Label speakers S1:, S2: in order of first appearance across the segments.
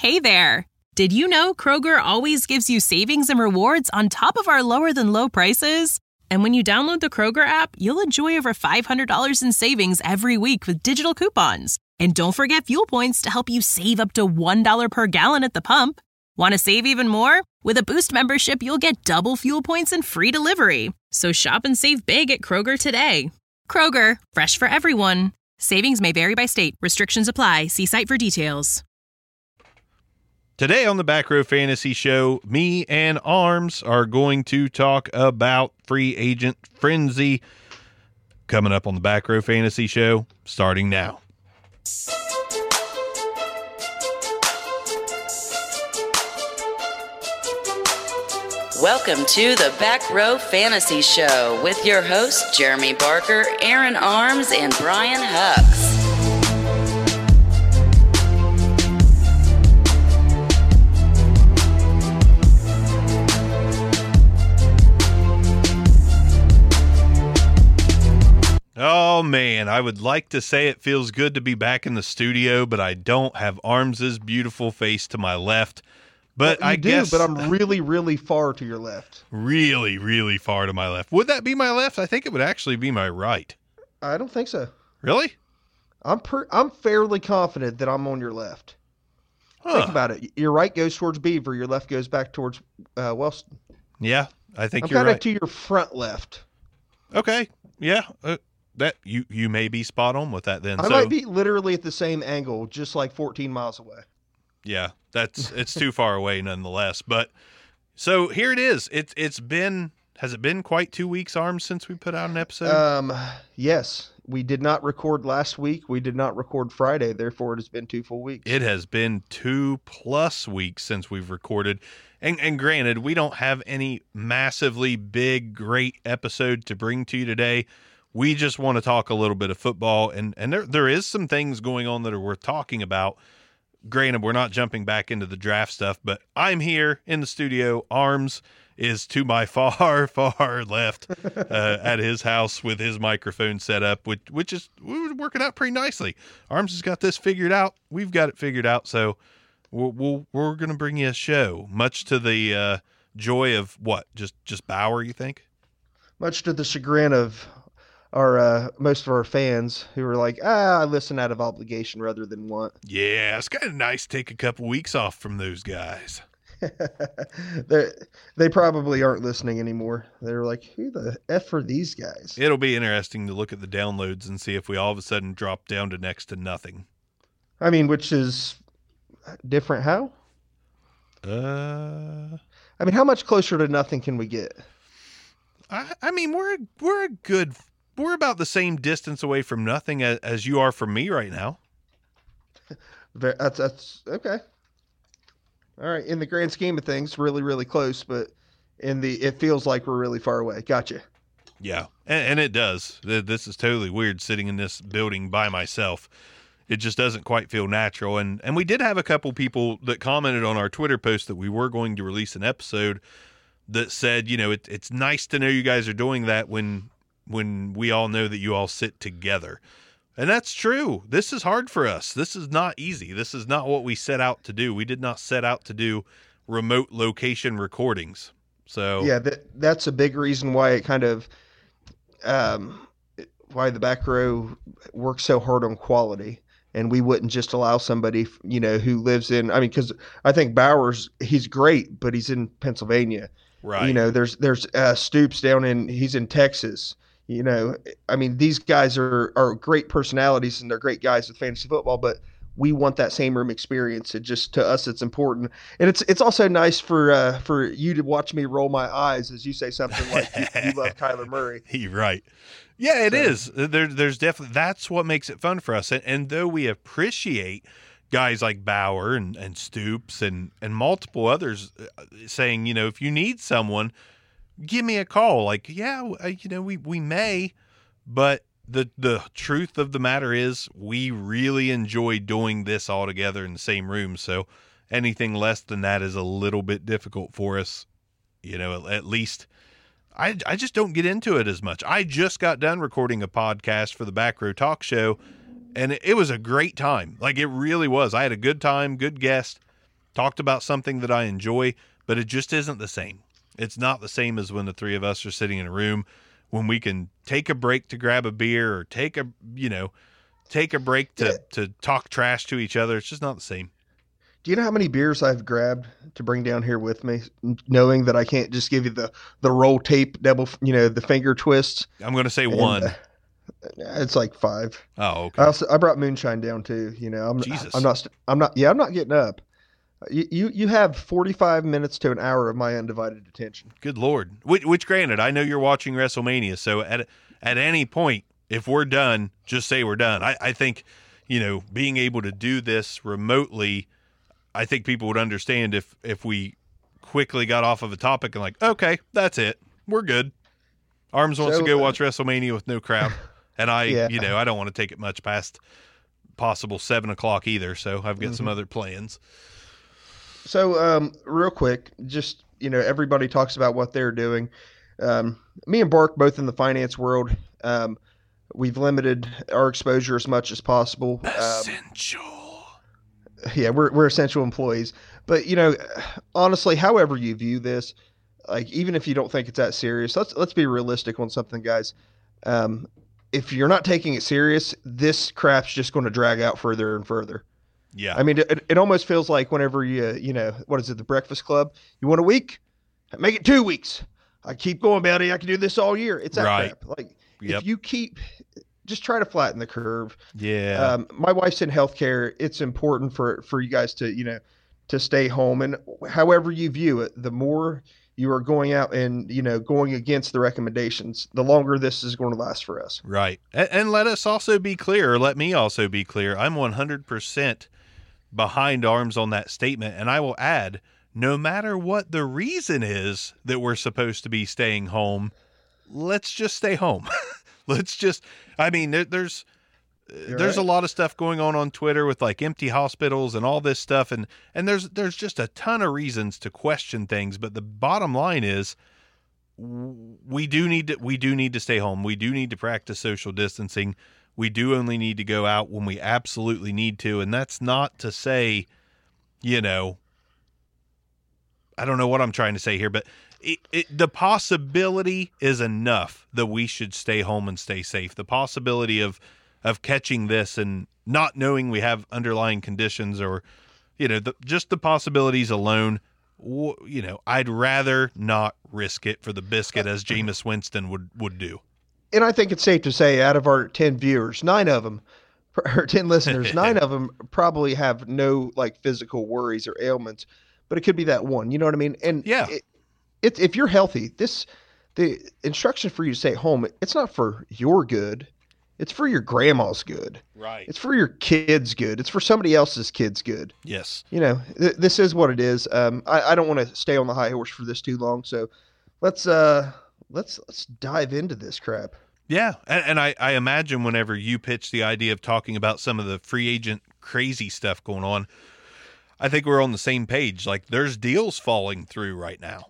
S1: Hey there! Did you know Kroger always gives you savings and rewards on top of our lower-than-low prices? And when you download the Kroger app, you'll enjoy over $500 in savings every week with digital coupons. And don't forget fuel points to help you save up to $1 per gallon at the pump. Want to save even more? With a Boost membership, you'll get double fuel points and free delivery. So shop and save big at Kroger today. Kroger, fresh for everyone. Savings may vary by state. Restrictions apply. See site for details.
S2: Today on the Back Row Fantasy Show, me and Arms are going to talk about free agent frenzy coming up on the Back Row Fantasy Show, starting now.
S3: Welcome to the Back Row Fantasy Show with your hosts, Jeremy Barker, Aaron Arms, and Brian Hucks.
S2: Oh, man, I would like to say it feels good to be back in the studio, but I don't have Arms's beautiful face to my left. But I guess,
S4: but I'm really, really far to your left.
S2: Really, really far to my left. Would that be my left? I think it would actually be my right.
S4: I don't think so.
S2: Really?
S4: I'm fairly confident that I'm on your left. Think about it. Your right goes towards Beaver. Your left goes back towards Wellston.
S2: Yeah, I think
S4: I'm
S2: you're
S4: kind of
S2: right.
S4: to your front left.
S2: Okay. Yeah. That you may be spot on with that then.
S4: I might be literally at the same angle, just like 14 miles away.
S2: Yeah, it's too far away nonetheless. But so here it is. Has it been quite 2 weeks, Arms, since we put out an episode?
S4: Yes. We did not record last week. We did not record Friday. Therefore, it has been 2 full weeks.
S2: It has been 2+ weeks since we've recorded. And granted, we don't have any massively big, great episode to bring to you today. We just want to talk a little bit of football, and there is some things going on that are worth talking about. Granted, we're not jumping back into the draft stuff, but I'm here in the studio. Arms is to my far, far left at his house with his microphone set up, which is working out pretty nicely. Arms has got this figured out. We've got it figured out, so we're going to bring you a show, much to the joy of what? Just Bauer, you think?
S4: Much to the chagrin of our most of our fans who are like, I listen out of obligation rather than want.
S2: Yeah, it's kind of nice to take a couple weeks off from those guys.
S4: They probably aren't listening anymore. They're like, who the F are these guys?
S2: It'll be interesting to look at the downloads and see if we all of a sudden drop down to next to nothing.
S4: I mean, which is different how? I mean, how much closer to nothing can we get?
S2: I mean, we're about the same distance away from nothing as you are from me right now.
S4: That's okay. All right. In the grand scheme of things, really, really close, but it feels like we're really far away. Gotcha.
S2: Yeah. And it does. This is totally weird sitting in this building by myself. It just doesn't quite feel natural. And we did have a couple people that commented on our Twitter post that we were going to release an episode that said, it's nice to know you guys are doing that when we all know that you all sit together. And that's true. This is hard for us. This is not easy. This is not what we set out to do. We did not set out to do remote location recordings. So
S4: yeah, that's a big reason why it kind of, why the Back Row works so hard on quality. And we wouldn't just allow somebody, who lives in, because I think Bowers, he's great, but he's in Pennsylvania.
S2: Right.
S4: There's Stoops he's in Texas. These guys are great personalities and they're great guys with fantasy football, but we want that same room experience. It just, to us, it's important. And it's also nice for you to watch me roll my eyes as you say something like you love Kyler Murray.
S2: You're right. Yeah, it is. There's definitely, that's what makes it fun for us. And though we appreciate guys like Bauer and Stoops and multiple others saying, if you need someone, give me a call. Like, yeah, we may, but the truth of the matter is we really enjoy doing this all together in the same room. So anything less than that is a little bit difficult for us. At least I just don't get into it as much. I just got done recording a podcast for the Back Row Talk Show, and it was a great time. Like, it really was. I had a good time, good guest. talked about something that I enjoy, but it just isn't the same. It's not the same as when the three of us are sitting in a room, when we can take a break to grab a beer or take a break to talk trash to each other. It's just not the same.
S4: Do you know how many beers I've grabbed to bring down here with me, knowing that I can't just give you the roll tape double, the finger twists?
S2: I'm going to say one.
S4: It's like 5.
S2: Oh, okay.
S4: I brought moonshine down too.
S2: Jesus.
S4: I'm not getting up. You have 45 minutes to an hour of my undivided attention.
S2: Good Lord. Which granted, I know you're watching WrestleMania, so at any point, if we're done, just say we're done. I think, being able to do this remotely, I think people would understand if we quickly got off of a topic and like, okay, that's it. We're good. Arms wants to go watch WrestleMania with no crowd. And I don't want to take it much past possible 7:00 either. So I've got some other plans.
S4: So real quick, just, everybody talks about what they're doing. Me and Bark, both in the finance world, we've limited our exposure as much as possible.
S2: Essential.
S4: Yeah, we're essential employees. But, honestly, however you view this, like, even if you don't think it's that serious, let's be realistic on something, guys. If you're not taking it serious, this crap's just going to drag out further and further.
S2: Yeah.
S4: I mean, it almost feels like whenever what is it, the Breakfast Club? You want a week? Make it 2 weeks. I keep going, buddy. I can do this all year. It's that crap. Like, if you just try to flatten the curve.
S2: Yeah.
S4: My wife's in healthcare. It's important for you guys to, to stay home. And however you view it, the more you are going out and, going against the recommendations, the longer this is going to last for us.
S2: Right. And let us also be clear, or let me also be clear. I'm 100% behind Arms on that statement. And I will add, no matter what the reason is that we're supposed to be staying home, let's just stay home. There's a lot of stuff going on Twitter with like empty hospitals and all this stuff. And there's just a ton of reasons to question things. But the bottom line is we do need to stay home. We do need to practice social distancing. We do only need to go out when we absolutely need to. And that's not to say, I don't know what I'm trying to say here, but the possibility is enough that we should stay home and stay safe. The possibility of catching this and not knowing we have underlying conditions or, just the possibilities alone, I'd rather not risk it for the biscuit, as Jameis Winston would do.
S4: And I think it's safe to say out of our 10 viewers, 9 of them, or 10 listeners, 9 of them probably have no like physical worries or ailments, but it could be that one, you know what I mean? And
S2: yeah.
S4: If you're healthy, the instruction for you to stay home, it's not for your good. It's for your grandma's good.
S2: Right.
S4: It's for your kids' good. It's for somebody else's kids' good.
S2: Yes.
S4: This is what it is. I don't want to stay on the high horse for this too long. So let's dive into this crap.
S2: Yeah. And I imagine whenever you pitch the idea of talking about some of the free agent crazy stuff going on, I think we're on the same page. Like, there's deals falling through right now.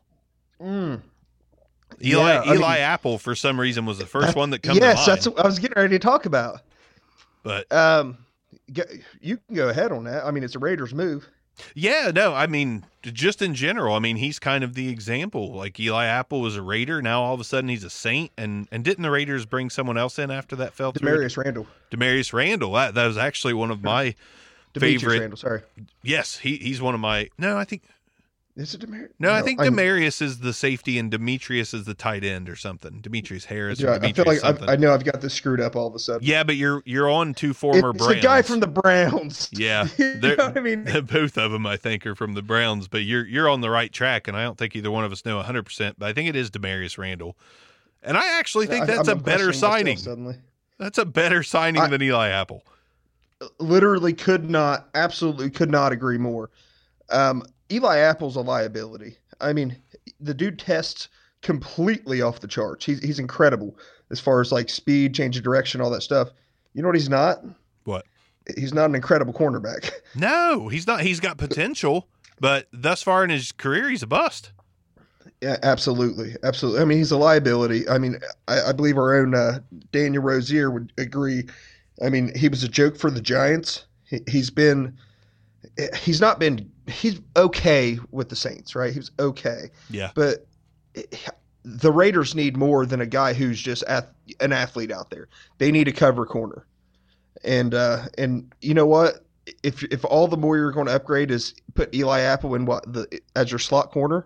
S2: Eli Apple, for some reason, was the first one that comes to mind.
S4: Yes, that's what I was getting ready to talk about.
S2: But
S4: you can go ahead on that. I mean, it's a Raiders move.
S2: Yeah, no, I mean, just in general, I mean, he's kind of the example. Like, Eli Apple was a Raider. Now, all of a sudden, he's a Saint. And didn't the Raiders bring someone else in after that fell through? Demarius Randall. That was actually one of my favorite.
S4: Randall, sorry.
S2: Yes, he's one of my. No, I think.
S4: Is it Demarius?
S2: No, I think Demarius is the safety and Demetrius is the tight end or something. Demetrius Harris.
S4: Yeah,
S2: or Demetrius
S4: I feel like
S2: something.
S4: I know I've got this screwed up all of a sudden.
S2: Yeah, but you're on two former Browns.
S4: It's the guy from the Browns.
S2: Yeah,
S4: you know what I mean?
S2: Both of them I think are from the Browns, but you're on the right track, and I don't think either one of us know 100%. But I think it is Demarius Randall, and I actually think that's a better signing. That's a better signing than Eli Apple.
S4: Literally absolutely could not agree more. Eli Apple's a liability. I mean, the dude tests completely off the charts. He's incredible as far as like speed, change of direction, all that stuff. You know what he's not?
S2: What?
S4: He's not an incredible cornerback.
S2: No, he's not. He's got potential, but thus far in his career, he's a bust.
S4: Yeah, absolutely. Absolutely. I mean, he's a liability. I mean, I believe our own Daniel Rozier would agree. I mean, he was a joke for the Giants. He's not been he's okay with the Saints, right? He was okay.
S2: Yeah.
S4: But the Raiders need more than a guy who's just an athlete out there. They need a cover corner. And you know what? If all the more you're going to upgrade is put Eli Apple in as your slot corner,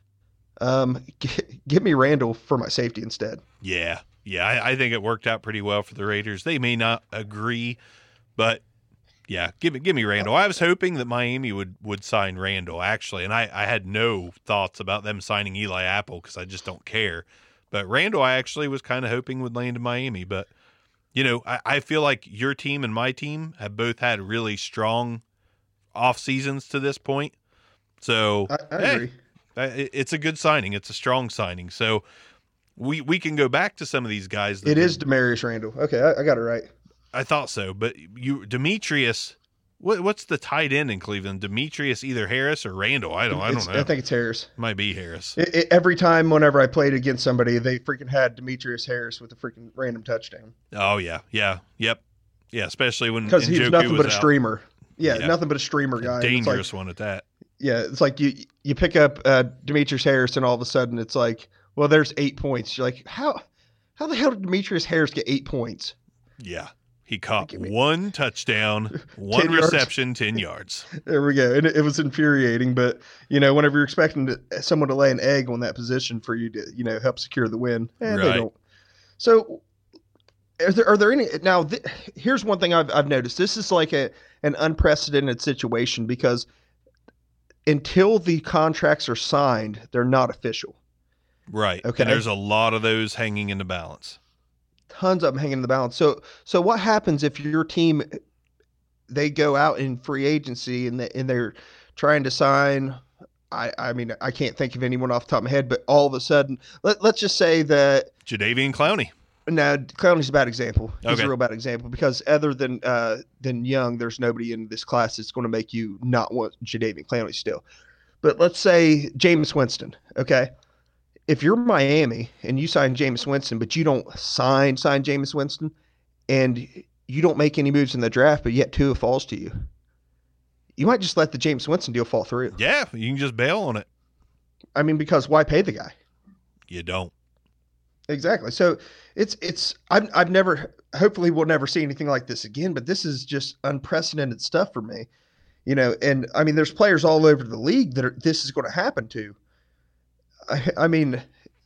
S4: give me Randall for my safety instead.
S2: Yeah. I think it worked out pretty well for the Raiders. They may not agree, but yeah, give me Randall. I was hoping that Miami would sign Randall, actually, and I had no thoughts about them signing Eli Apple because I just don't care. But Randall, I actually was kind of hoping would land in Miami. But, you know, I feel like your team and my team have both had really strong off seasons to this point. So
S4: I agree.
S2: It's a good signing. It's a strong signing. So we can go back to some of these guys.
S4: It is Demarius Randall. Okay, I got it right.
S2: I thought so, but Demetrius, what's the tight end in Cleveland? Demetrius, either Harris or Randall. I don't know.
S4: I think it's Harris.
S2: Might be Harris.
S4: Every time, whenever I played against somebody, they freaking had Demetrius Harris with a freaking random touchdown.
S2: Oh yeah, especially when
S4: because he was nothing but a streamer. Yeah,
S2: Yeah.
S4: Nothing but a streamer guy.
S2: Dangerous one at that.
S4: Yeah, it's like you pick up Demetrius Harris, and all of a sudden it's like, well, there's 8 points. You're like, how the hell did Demetrius Harris get 8 points?
S2: Yeah. He caught one touchdown, 1
S4: 10 yards.
S2: reception, 10 yards.
S4: There we go. And it was infuriating, but, you know, whenever you're expecting someone to lay an egg on that position for you to, you know, help secure the win, they don't. So are there any – now, here's one thing I've noticed. This is like an unprecedented situation because until the contracts are signed, they're not official.
S2: Right.
S4: Okay.
S2: And there's a lot of those hanging in the balance.
S4: Tons of them hanging in the balance. So what happens if your team, they go out in free agency and they're trying to sign, I mean, I can't think of anyone off the top of my head, but all of a sudden, let's just say that
S2: Jadeveon Clowney.
S4: No, Clowney's a bad example. He's
S2: Okay.
S4: a real bad example because other than Young, there's nobody in this class that's going to make you not want Jadeveon Clowney still. But let's say Jameis Winston, okay? If you're Miami and you sign Jameis Winston, but you don't sign Jameis Winston, and you don't make any moves in the draft, but yet Tua falls to you, you might just let the Jameis Winston deal fall through.
S2: Yeah, you can just bail on it.
S4: I mean, because why pay the guy?
S2: You don't.
S4: Exactly. So I've never, hopefully we'll never see anything like this again, but this is just unprecedented stuff for me, you know. And I mean, there's players all over the league that this is going to happen to. I mean,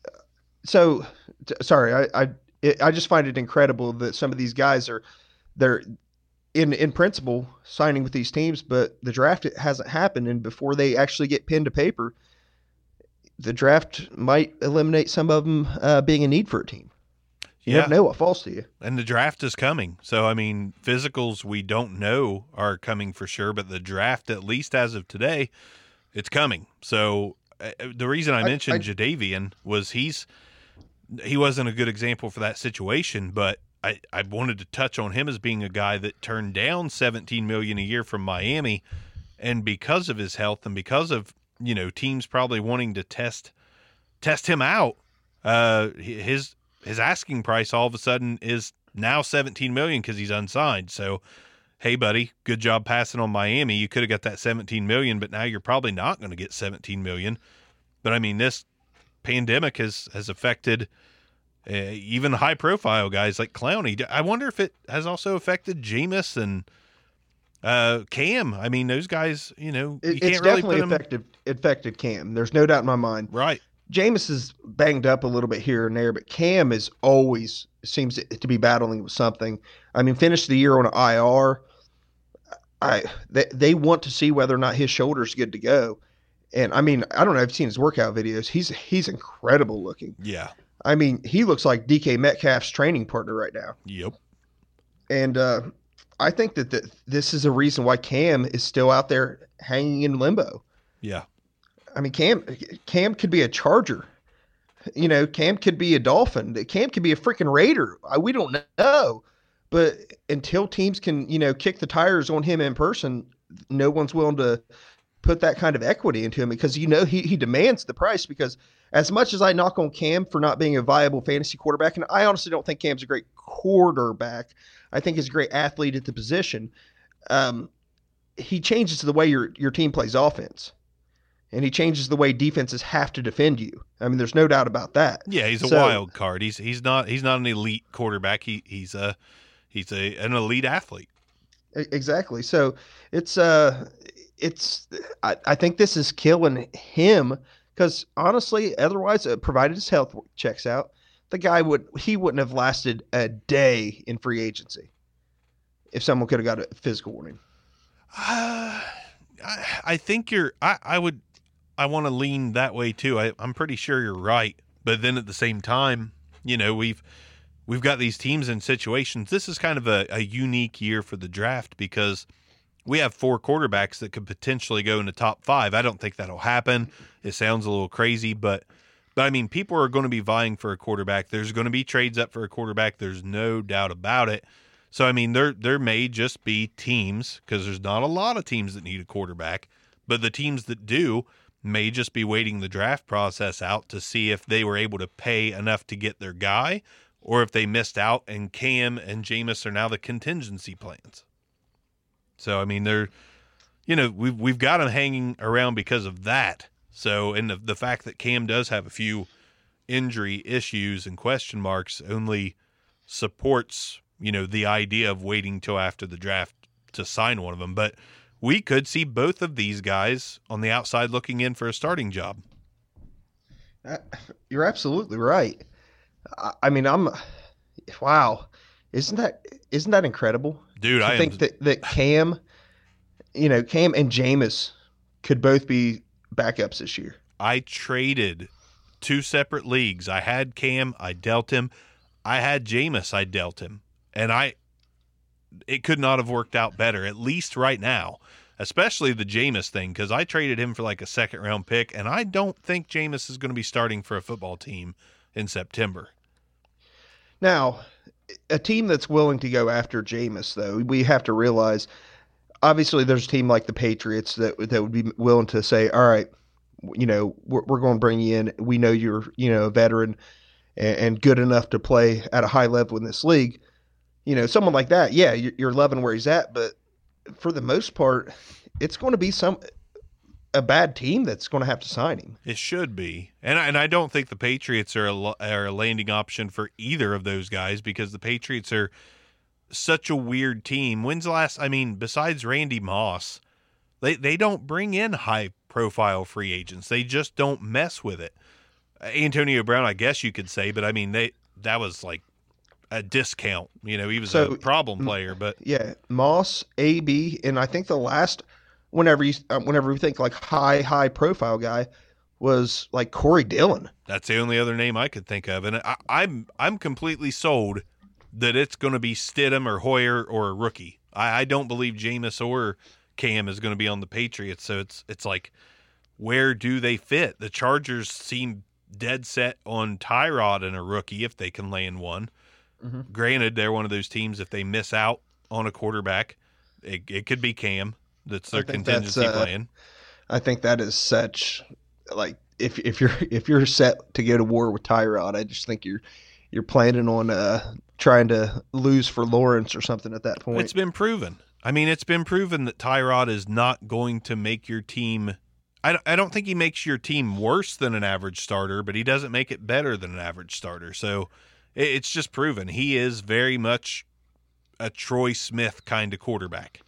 S4: so sorry. I just find it incredible that some of these guys they're in principle signing with these teams, but the draft hasn't happened, and before they actually get pen to paper, the draft might eliminate some of them being a need for a team. You never know what falls to you.
S2: And the draft is coming. So, I mean, physicals we don't know are coming for sure, but the draft, at least as of today, it's coming. So the reason I mentioned Jadeveon was he wasn't a good example for that situation, but I wanted to touch on him as being a guy that turned down $17 million a year from Miami, and because of his health and because of, you know, teams probably wanting to test him out, his asking price all of a sudden is now $17 million because he's unsigned. So, hey, buddy, good job passing on Miami. You could have got that $17 million, but now you're probably not going to get $17 million. But I mean, this pandemic has affected even high-profile guys like Clowney. I wonder if it has also affected Jameis and Cam. I mean, those guys, you know, you
S4: It's
S2: can't really
S4: definitely affected Cam. There's no doubt in my mind.
S2: Right.
S4: Jameis is banged up a little bit here and there, but Cam is always seems to be battling with something. I mean, finished the year on an IR. They want to see whether or not his shoulder's good to go. And I mean, I don't know if you've seen his workout videos. He's incredible looking.
S2: Yeah.
S4: I mean, he looks like DK Metcalf's training partner right now.
S2: Yep.
S4: And I think that this is a reason why Cam is still out there hanging in limbo.
S2: Yeah.
S4: I mean, Cam could be a Charger. You know, Cam could be a Dolphin. Cam could be a freaking Raider. We don't know. But until teams can, you know, kick the tires on him in person, no one's willing to put that kind of equity into him because, you know, he demands the price. Because as much as I knock on Cam for not being a viable fantasy quarterback, and I honestly don't think Cam's a great quarterback, I think he's a great athlete at the position. he changes the way your team plays offense, and he changes the way defenses have to defend you. I mean, there's no doubt about that.
S2: Yeah, he's a wild card. He's not an elite quarterback. He's an elite athlete.
S4: Exactly. So I think this is killing him because honestly, otherwise, provided his health checks out, the guy wouldn't have lasted a day in free agency if someone could have got a physical warning.
S2: I think I want to lean that way too. I'm pretty sure you're right, but then at the same time, we've got these teams in situations. This is kind of a unique year for the draft because we have 4 quarterbacks that could potentially go in the top 5. I don't think that'll happen. It sounds a little crazy, but I mean, people are going to be vying for a quarterback. There's going to be trades up for a quarterback. There's no doubt about it. So, I mean, there may just be teams, because there's not a lot of teams that need a quarterback, but the teams that do may just be waiting the draft process out to see if they were able to pay enough to get their guy, or if they missed out and Cam and Jameis are now the contingency plans. So, I mean, we've got them hanging around because of that. So, and the fact that Cam does have a few injury issues and question marks only supports, the idea of waiting till after the draft to sign one of them. But we could see both of these guys on the outside looking in for a starting job.
S4: You're absolutely right. I mean, wow. Isn't that incredible?
S2: Dude, I
S4: think that Cam, Cam and Jameis could both be backups this year.
S2: I traded 2 separate leagues. I had Cam, I dealt him. I had Jameis, I dealt him. And it could not have worked out better, at least right now, especially the Jameis thing, because I traded him for like a 2nd-round pick, and I don't think Jameis is going to be starting for a football team in September.
S4: Now, a team that's willing to go after Jameis, though, we have to realize, obviously there's a team like the Patriots that would be willing to say, all right, we're going to bring you in. We know you're, a veteran and good enough to play at a high level in this league. Someone like that, yeah, you're loving where he's at, but for the most part, it's going to be a bad team that's going to have to sign him.
S2: It should be, and I don't think the Patriots are a landing option for either of those guys because the Patriots are such a weird team. When's the last? I mean, besides Randy Moss, they don't bring in high-profile free agents. They just don't mess with it. Antonio Brown, I guess you could say, but I mean that was like a discount. He was a problem player, but
S4: yeah, Moss, AB, and I think the last whenever we think like high profile guy was like Corey Dillon.
S2: That's the only other name I could think of, and I'm completely sold that it's going to be Stidham or Hoyer or a rookie. I don't believe Jameis or Cam is going to be on the Patriots, so it's like, where do they fit? The Chargers seem dead set on Tyrod and a rookie if they can land one. Mm-hmm. Granted, they're one of those teams, if they miss out on a quarterback, it could be Cam. That's their contingency plan.
S4: I think that is such, like, if you're set to go to war with Tyrod, I just think you're planning on trying to lose for Lawrence or something at that point.
S2: It's been proven. I mean, it's been proven that Tyrod is not going to make your team. I don't think he makes your team worse than an average starter, but he doesn't make it better than an average starter. So it's just proven. He is very much a Troy Smith kind of quarterback.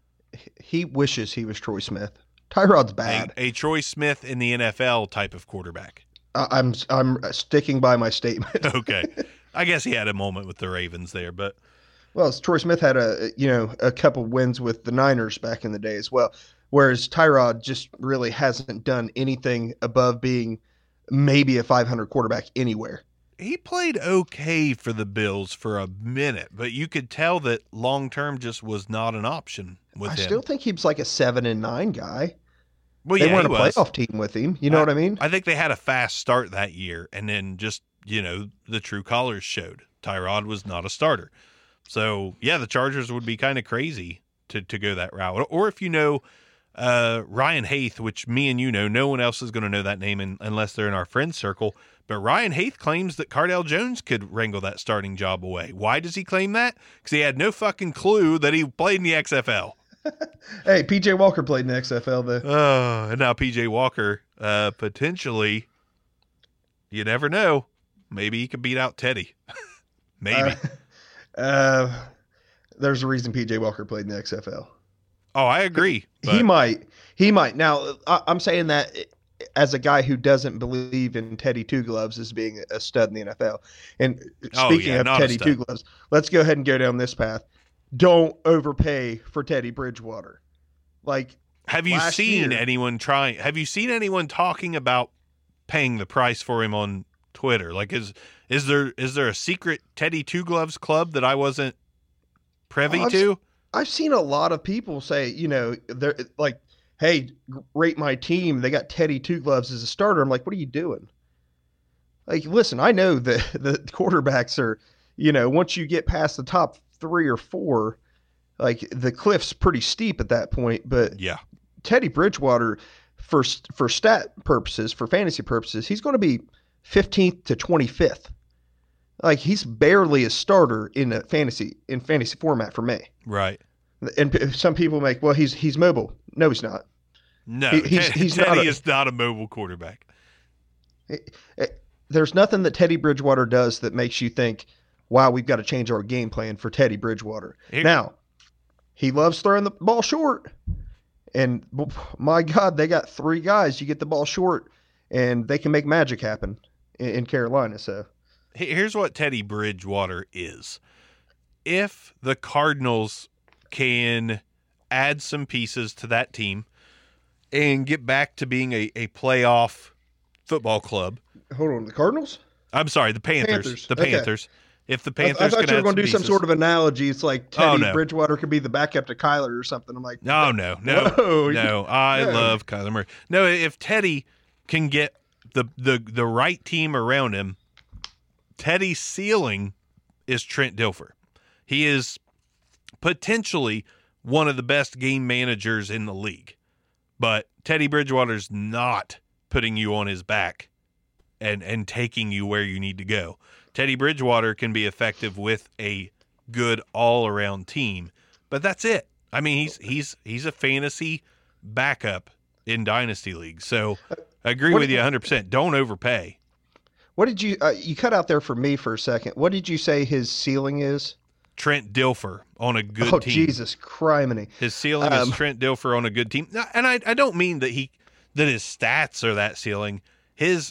S4: He wishes he was Troy Smith. Tyrod's bad.
S2: A Troy Smith in the NFL type of quarterback.
S4: I'm sticking by my statement.
S2: Okay. I guess he had a moment with the Ravens there, but
S4: well, Troy Smith had a couple wins with the Niners back in the day as well. Whereas Tyrod just really hasn't done anything above being maybe a 500 quarterback anywhere.
S2: He played okay for the Bills for a minute, but you could tell that long-term just was not an option with him.
S4: I still think he was like a 7-9 guy.
S2: Well,
S4: they weren't a playoff team with him. You know what I mean?
S2: I think they had a fast start that year, and then just, the true colors showed. Tyrod was not a starter. So, yeah, the Chargers would be kind of crazy to go that route. Or if Ryan Haith, which me and no one else is going to know that name unless they're in our friend circle. But Ryan Haith claims that Cardale Jones could wrangle that starting job away. Why does he claim that? Because he had no fucking clue that he played in the XFL.
S4: Hey, PJ Walker played in the XFL though.
S2: Oh, and now PJ Walker, potentially, you never know. Maybe he could beat out Teddy. Maybe.
S4: There's a reason PJ Walker played in the XFL.
S2: Oh, I agree.
S4: He might. Now, I'm saying that as a guy who doesn't believe in Teddy Two Gloves as being a stud in the NFL. And speaking of Teddy Two Gloves, let's go ahead and go down this path. Don't overpay for Teddy Bridgewater. Like,
S2: have you seen anyone trying? Have you seen anyone talking about paying the price for him on Twitter? Like, is there a secret Teddy Two Gloves club that I wasn't privy to?
S4: I've seen a lot of people say, they're like, hey, rate my team. They got Teddy Two Gloves as a starter. I'm like, what are you doing? Like, listen, I know that the quarterbacks are, once you get past the top 3 or 4, like the cliff's pretty steep at that point. But
S2: yeah,
S4: Teddy Bridgewater, for stat purposes, for fantasy purposes, he's going to be 15th to 25th. Like, he's barely a starter in fantasy format for me.
S2: Right.
S4: And some people make, well, he's mobile. No, he's not.
S2: No,
S4: he's
S2: Teddy is not a mobile quarterback.
S4: There's nothing that Teddy Bridgewater does that makes you think, wow, we've got to change our game plan for Teddy Bridgewater. Now, he loves throwing the ball short. And, my God, they got 3 guys. You get the ball short, and they can make magic happen in Carolina. So
S2: here's what Teddy Bridgewater is. If the Cardinals can add some pieces to that team and get back to being a playoff football club.
S4: Hold on, the Cardinals?
S2: I'm sorry, the Panthers. The Panthers. Okay. If the Panthers
S4: I thought
S2: you
S4: were going to do some sort of analogy. It's like Teddy Bridgewater could be the backup to Kyler or something. I'm like,
S2: no. I love Kyler Murray. No, if Teddy can get the right team around him, Teddy's ceiling is Trent Dilfer. He is potentially one of the best game managers in the league, but Teddy Bridgewater's not putting you on his back and taking you where you need to go. Teddy Bridgewater can be effective with a good all-around team, but that's it. I mean, he's a fantasy backup in dynasty leagues. So I agree with you 100%. Don't overpay.
S4: What did you you cut out there for me for a second? What did you say his ceiling is?
S2: Trent Dilfer on a good team.
S4: Oh, Jesus criminy.
S2: His ceiling is Trent Dilfer on a good team. And I don't mean that his stats are that ceiling. His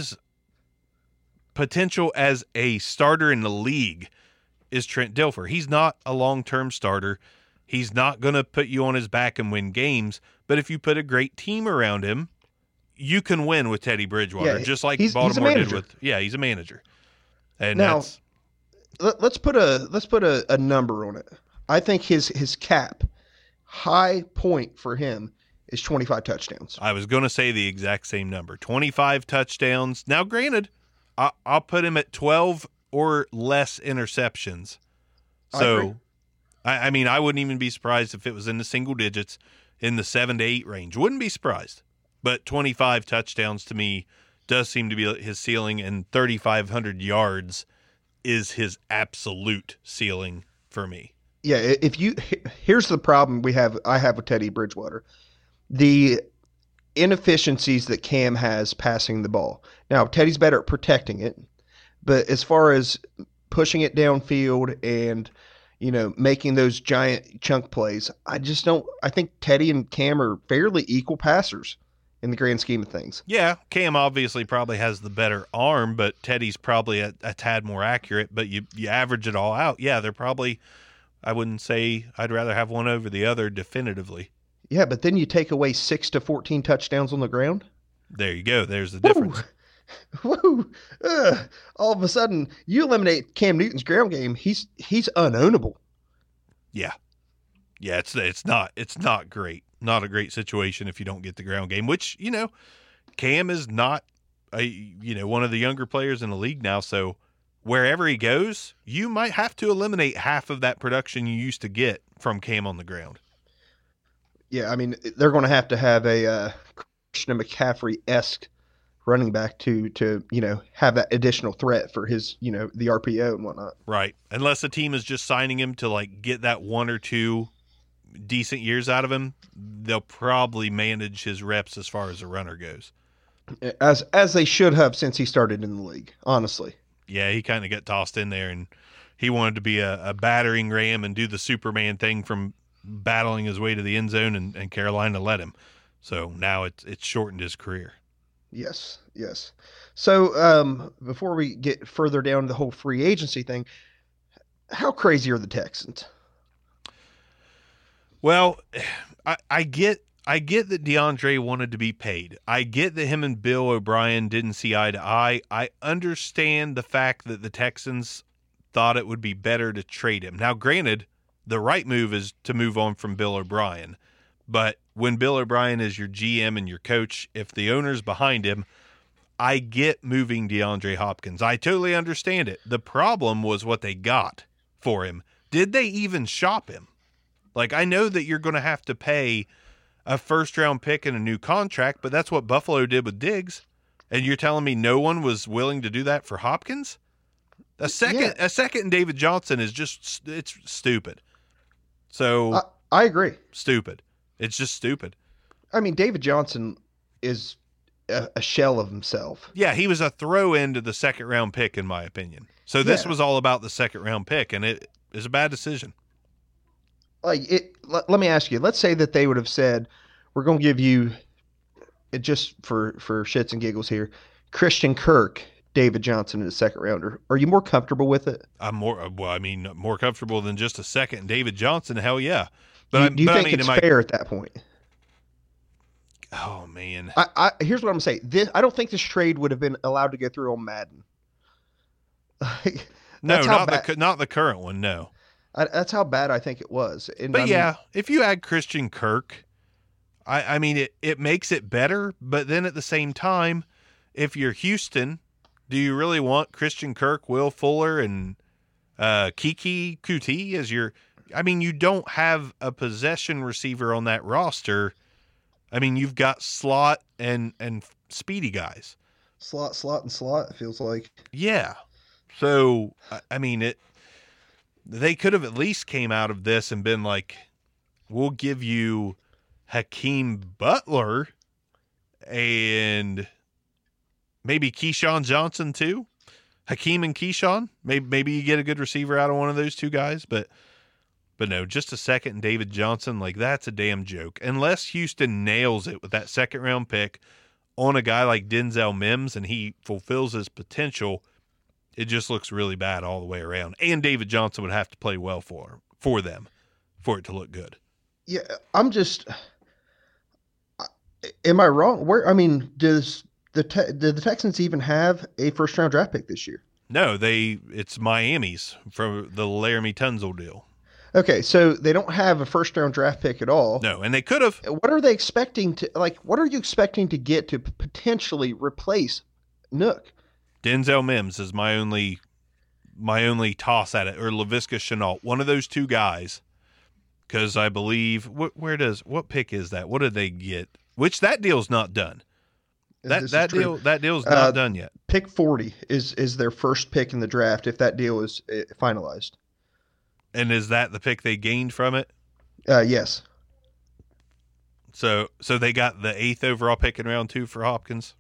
S2: potential as a starter in the league is Trent Dilfer. He's not a long-term starter. He's not going to put you on his back and win games. But if you put a great team around him, you can win with Teddy Bridgewater, just like Baltimore did with. Yeah, he's a manager. And
S4: now, let's put a number on it. I think his cap high point for him is 25 touchdowns.
S2: I was going to say the exact same number, 25 touchdowns. Now, granted, I'll put him at 12 or less interceptions. So, I mean, I wouldn't even be surprised if it was in the single digits, in the 7 to 8 range. Wouldn't be surprised. But 25 touchdowns to me does seem to be his ceiling, and 3,500 yards is his absolute ceiling for me.
S4: Yeah, here's the problem I have with Teddy Bridgewater. The inefficiencies that Cam has passing the ball. Now, Teddy's better at protecting it, but as far as pushing it downfield and, making those giant chunk plays, I think Teddy and Cam are fairly equal passers in the grand scheme of things.
S2: Yeah, Cam obviously probably has the better arm, but Teddy's probably a tad more accurate, but you average it all out. Yeah, they're probably, I wouldn't say I'd rather have one over the other definitively.
S4: Yeah, but then you take away 6 to 14 touchdowns on the ground.
S2: There you go. There's the difference.
S4: Woo! All of a sudden, you eliminate Cam Newton's ground game. He's unownable.
S2: Yeah, it's not great. Not a great situation if you don't get the ground game. Which Cam is not one of the younger players in the league now. So wherever he goes, you might have to eliminate half of that production you used to get from Cam on the ground.
S4: Yeah, I mean, they're going to have a Christian McCaffrey-esque running back to have that additional threat for his, the RPO and whatnot.
S2: Right. Unless the team is just signing him to, get that 1 or 2, decent years out of him, they'll probably manage his reps as far as a runner goes.
S4: As they should have since he started in the league, honestly.
S2: Yeah, he kind of got tossed in there, and he wanted to be a battering ram and do the Superman thing from battling his way to the end zone, and Carolina let him. So now it's shortened his career.
S4: Yes. So before we get further down the whole free agency thing, how crazy are the Texans?
S2: Well, I get that DeAndre wanted to be paid. I get that him and Bill O'Brien didn't see eye to eye. I understand the fact that the Texans thought it would be better to trade him. Now, granted, the right move is to move on from Bill O'Brien. But when Bill O'Brien is your GM and your coach, if the owner's behind him, I get moving DeAndre Hopkins. I totally understand it. The problem was what they got for him. Did they even shop him? Like, I know that you're going to have to pay a first-round pick and a new contract, but that's what Buffalo did with Diggs. And you're telling me no one was willing to do that for Hopkins? A second David Johnson is just, it's stupid. So
S4: I agree.
S2: Stupid. It's just stupid.
S4: I mean, David Johnson is a shell of himself.
S2: Yeah, he was a throw-in to the second-round pick, in my opinion. So this was all about the second-round pick, and it is a bad decision.
S4: Let me ask you. Let's say that they would have said, "We're going to give you, just for shits and giggles here, Christian Kirk, David Johnson in the second rounder." Are you more comfortable with it?
S2: I'm more comfortable than just a second David Johnson. Hell yeah. But
S4: do you think it's fair at that point?
S2: Oh man.
S4: Here's what I'm saying. I don't think this trade would have been allowed to go through on Madden.
S2: No, not the current one. No.
S4: That's how bad I think it was.
S2: But if you add Christian Kirk, I mean, it makes it better. But then at the same time, if you're Houston, do you really want Christian Kirk, Will Fuller, and Kiki Kuti as your? I mean, you don't have a possession receiver on that roster. I mean, you've got slot and speedy guys.
S4: Slot, it feels like.
S2: Yeah. So, I mean, they could have at least came out of this and been like, we'll give you Hakeem Butler and maybe Keyshawn Johnson too. Hakeem and Keyshawn. Maybe you get a good receiver out of one of those two guys, but no, just a second and David Johnson, like that's a damn joke. Unless Houston nails it with that second round pick on a guy like Denzel Mims and he fulfills his potential, it just looks really bad all the way around. And David Johnson would have to play well for them for it to look good.
S4: Yeah, am I wrong? Did the Texans even have a first round draft pick this year?
S2: No, it's Miami's from the Laramie Tunsil deal.
S4: Okay, so they don't have a first-round draft pick at all.
S2: No, and they could have.
S4: What are they expecting to what are you expecting to get to potentially replace Nook?
S2: Denzel Mims is my only toss at it, or Laviska Shenault, one of those two guys. Because I believe what pick is that? What did they get? Which that deal's not done. That deal's not done yet.
S4: Pick 40 is their first pick in the draft if that deal is finalized.
S2: And is that the pick they gained from it?
S4: Yes.
S2: So they got the 8th overall pick in round 2 for Hopkins?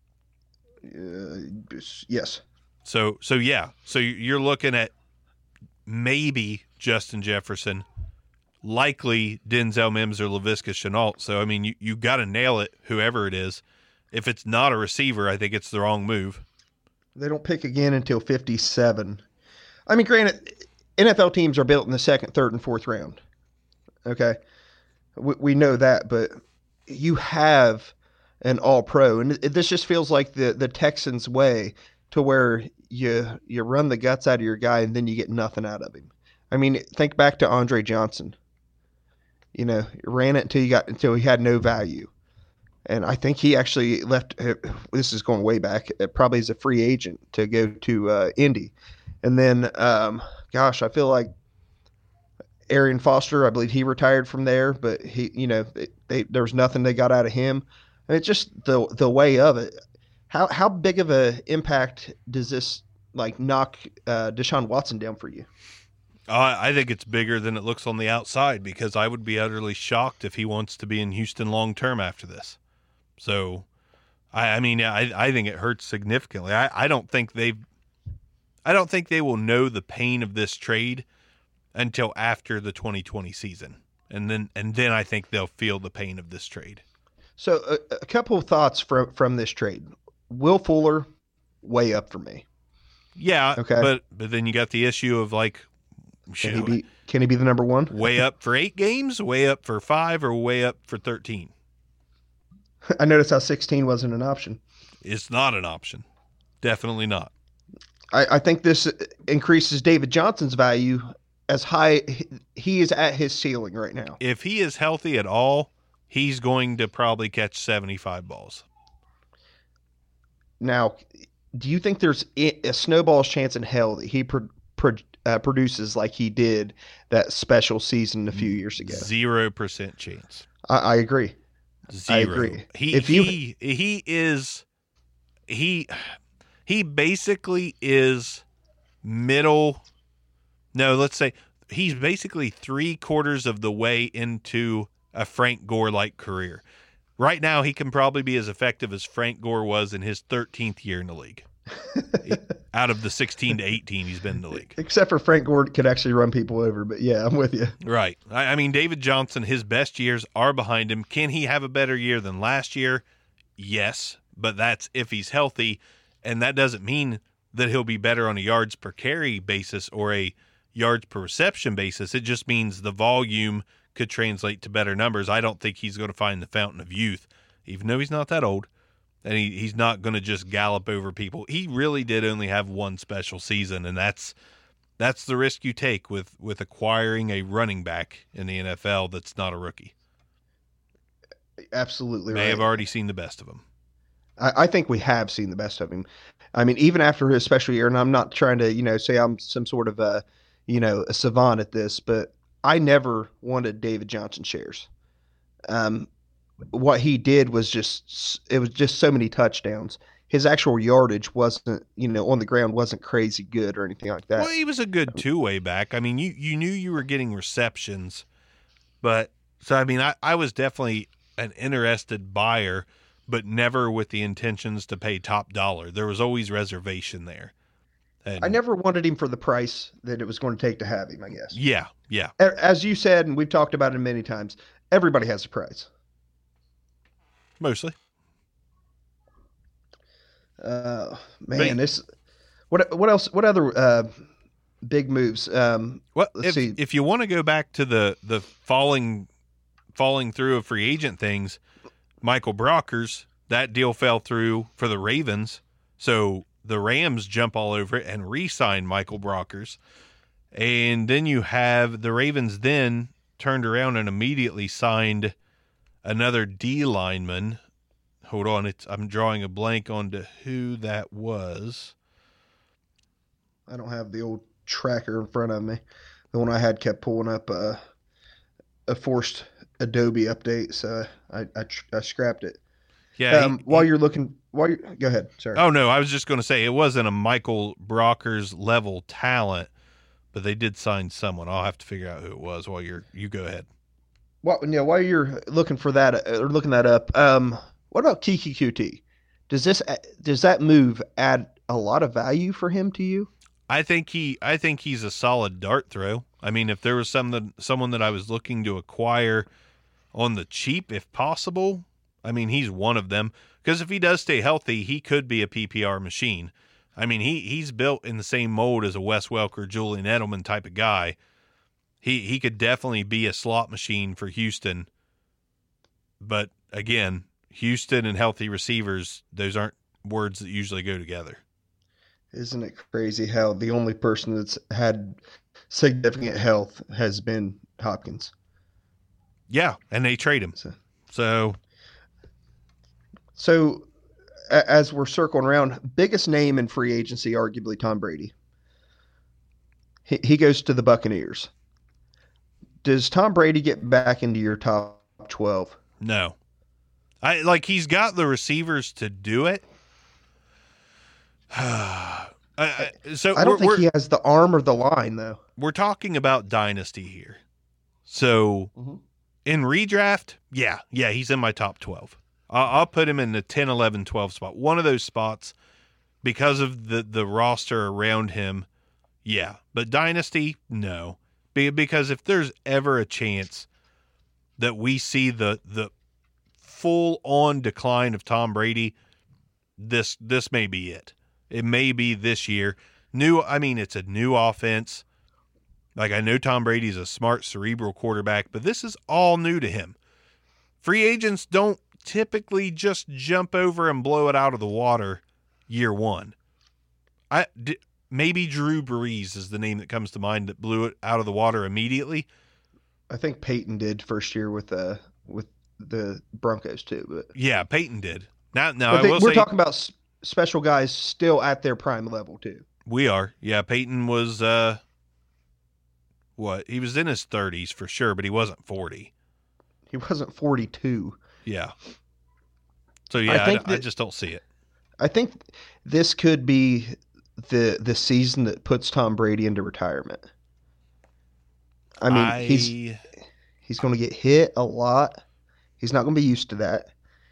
S4: Yes.
S2: So yeah. So you're looking at maybe Justin Jefferson, likely Denzel Mims or Laviska Shenault. So, I mean, you got to nail it, whoever it is. If it's not a receiver, I think it's the wrong move.
S4: They don't pick again until 57. I mean, granted, NFL teams are built in the 2nd, 3rd, and 4th round. Okay? We know that, but you have an all-pro. And this just feels like the Texans' way to where you run the guts out of your guy and then you get nothing out of him. I mean, think back to Andre Johnson. You know, ran it until he had no value. And I think he actually left, this is going way back, probably as a free agent to go to Indy. And then, I feel like Arian Foster, I believe he retired from there, but there was nothing they got out of him. I mean, it's just the way of it. How big of an impact does this knock Deshaun Watson down for you?
S2: I think it's bigger than it looks on the outside, because I would be utterly shocked if he wants to be in Houston long term after this. So, I think it hurts significantly. I don't think they will know the pain of this trade until after the 2020 season, and then I think they'll feel the pain of this trade.
S4: So a couple of thoughts from this trade. Will Fuller, way up for me.
S2: Yeah,
S4: okay,
S2: but then you got the issue of like,
S4: can he be the number one?
S2: Way up for 8 games, way up for 5, or way up for 13?
S4: I noticed how 16 wasn't an option.
S2: It's not an option. Definitely not.
S4: I think this increases David Johnson's value as high. He is at his ceiling right now.
S2: If he is healthy at all, he's going to probably catch 75 balls.
S4: Now, do you think there's a snowball's chance in hell that he produces like he did that special season a few years ago?
S2: 0% chance.
S4: I agree.
S2: 0.
S4: I agree.
S2: He basically is middle. No, let's say he's basically 3/4 of the way into a Frank Gore-like career. Right now, he can probably be as effective as Frank Gore was in his 13th year in the league. Out of the 16 to 18 he's been in the league.
S4: Except for Frank Gore could actually run people over, but yeah, I'm with you.
S2: Right. I mean, David Johnson, his best years are behind him. Can he have a better year than last year? Yes, but that's if he's healthy, and that doesn't mean that he'll be better on a yards per carry basis or a yards per reception basis. It just means the volume could translate to better numbers. I don't think he's going to find the fountain of youth, even though he's not that old. And he's not going to just gallop over people. He really did only have one special season, and that's the risk you take with acquiring a running back in the NFL that's not a rookie.
S4: Absolutely right.
S2: May have already seen the best of him.
S4: I think we have seen the best of him. I mean, even after his special year, and I'm not trying to, say I'm some sort of a savant at this, but I never wanted David Johnson shares. What he did was just so many touchdowns. His actual yardage wasn't, on the ground wasn't crazy good or anything like that.
S2: Well, he was a good two-way back. I mean, you knew you were getting receptions, but so, I mean, I was definitely an interested buyer, but never with the intentions to pay top dollar. There was always reservation there. And
S4: I never wanted him for the price that it was going to take to have him, I guess.
S2: Yeah.
S4: As you said, and we've talked about it many times, everybody has a price.
S2: Mostly.
S4: Man, what else? What other big moves? Let's see.
S2: If you want to go back to the falling through of free agent things, Michael Brockers, that deal fell through for the Ravens, so the Rams jump all over it and re-sign Michael Brockers, and then you have the Ravens then turned around and immediately signed another D lineman. Hold on, I'm drawing a blank on to who that was.
S4: I don't have the old tracker in front of me. The one I had kept pulling up a forced Adobe update, so I scrapped it.
S2: Yeah.
S4: Go ahead. Sorry.
S2: Oh no, I was just going to say it wasn't a Michael Brockers level talent, but they did sign someone. I'll have to figure out who it was while you go ahead.
S4: While you're looking for that or looking that up, what about Kiki QT? Does that move add a lot of value for him to you?
S2: I think he's a solid dart throw. I mean, if there was someone that I was looking to acquire on the cheap, if possible, I mean, he's one of them. Because if he does stay healthy, he could be a PPR machine. I mean, he's built in the same mold as a Wes Welker, Julian Edelman type of guy. He could definitely be a slot machine for Houston. But again, Houston and healthy receivers, those aren't words that usually go together.
S4: Isn't it crazy how the only person that's had significant health has been Hopkins?
S2: Yeah, and they trade him. So
S4: as we're circling around, biggest name in free agency, arguably Tom Brady. He goes to the Buccaneers. Does Tom Brady get back into your top 12?
S2: No. He's got the receivers to do it.
S4: I don't think he has the arm or the line, though.
S2: we're talking about dynasty here. So in redraft, yeah, he's in my top 12. I'll put him in the 10, 11, 12 spot. One of those spots because of the roster around him. Yeah, but dynasty, no. Because if there's ever a chance that we see the full-on decline of Tom Brady, this may be it. It may be this year. It's a new offense. Like, I know Tom Brady's a smart, cerebral quarterback, but this is all new to him. Free agents don't typically just jump over and blow it out of the water year one. Maybe Drew Brees is the name that comes to mind that blew it out of the water immediately.
S4: I think Peyton did first year with the Broncos too. But
S2: yeah, Peyton did. Now
S4: we're talking about special guys still at their prime level too.
S2: We are. Yeah, Peyton was he was in his 30s for sure, but he wasn't 40.
S4: He wasn't 42.
S2: Yeah. So yeah, I just don't see it.
S4: I think this could be the season that puts Tom Brady into retirement. I mean, he's going to get hit a lot. He's not going to be used to that.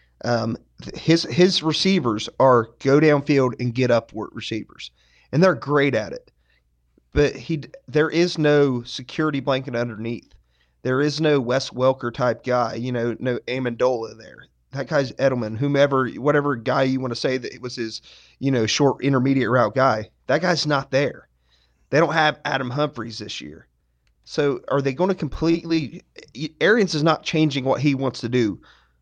S4: His receivers are go downfield and get upward receivers, and they're great at it. But there is no security blanket underneath. There is no Wes Welker type guy, no Amendola there. That guy's Edelman, whatever guy you want to say that it was his, short intermediate route guy. That guy's not there. They don't have Adam Humphries this year. So are they going to completely – Arians is not changing what he wants to do.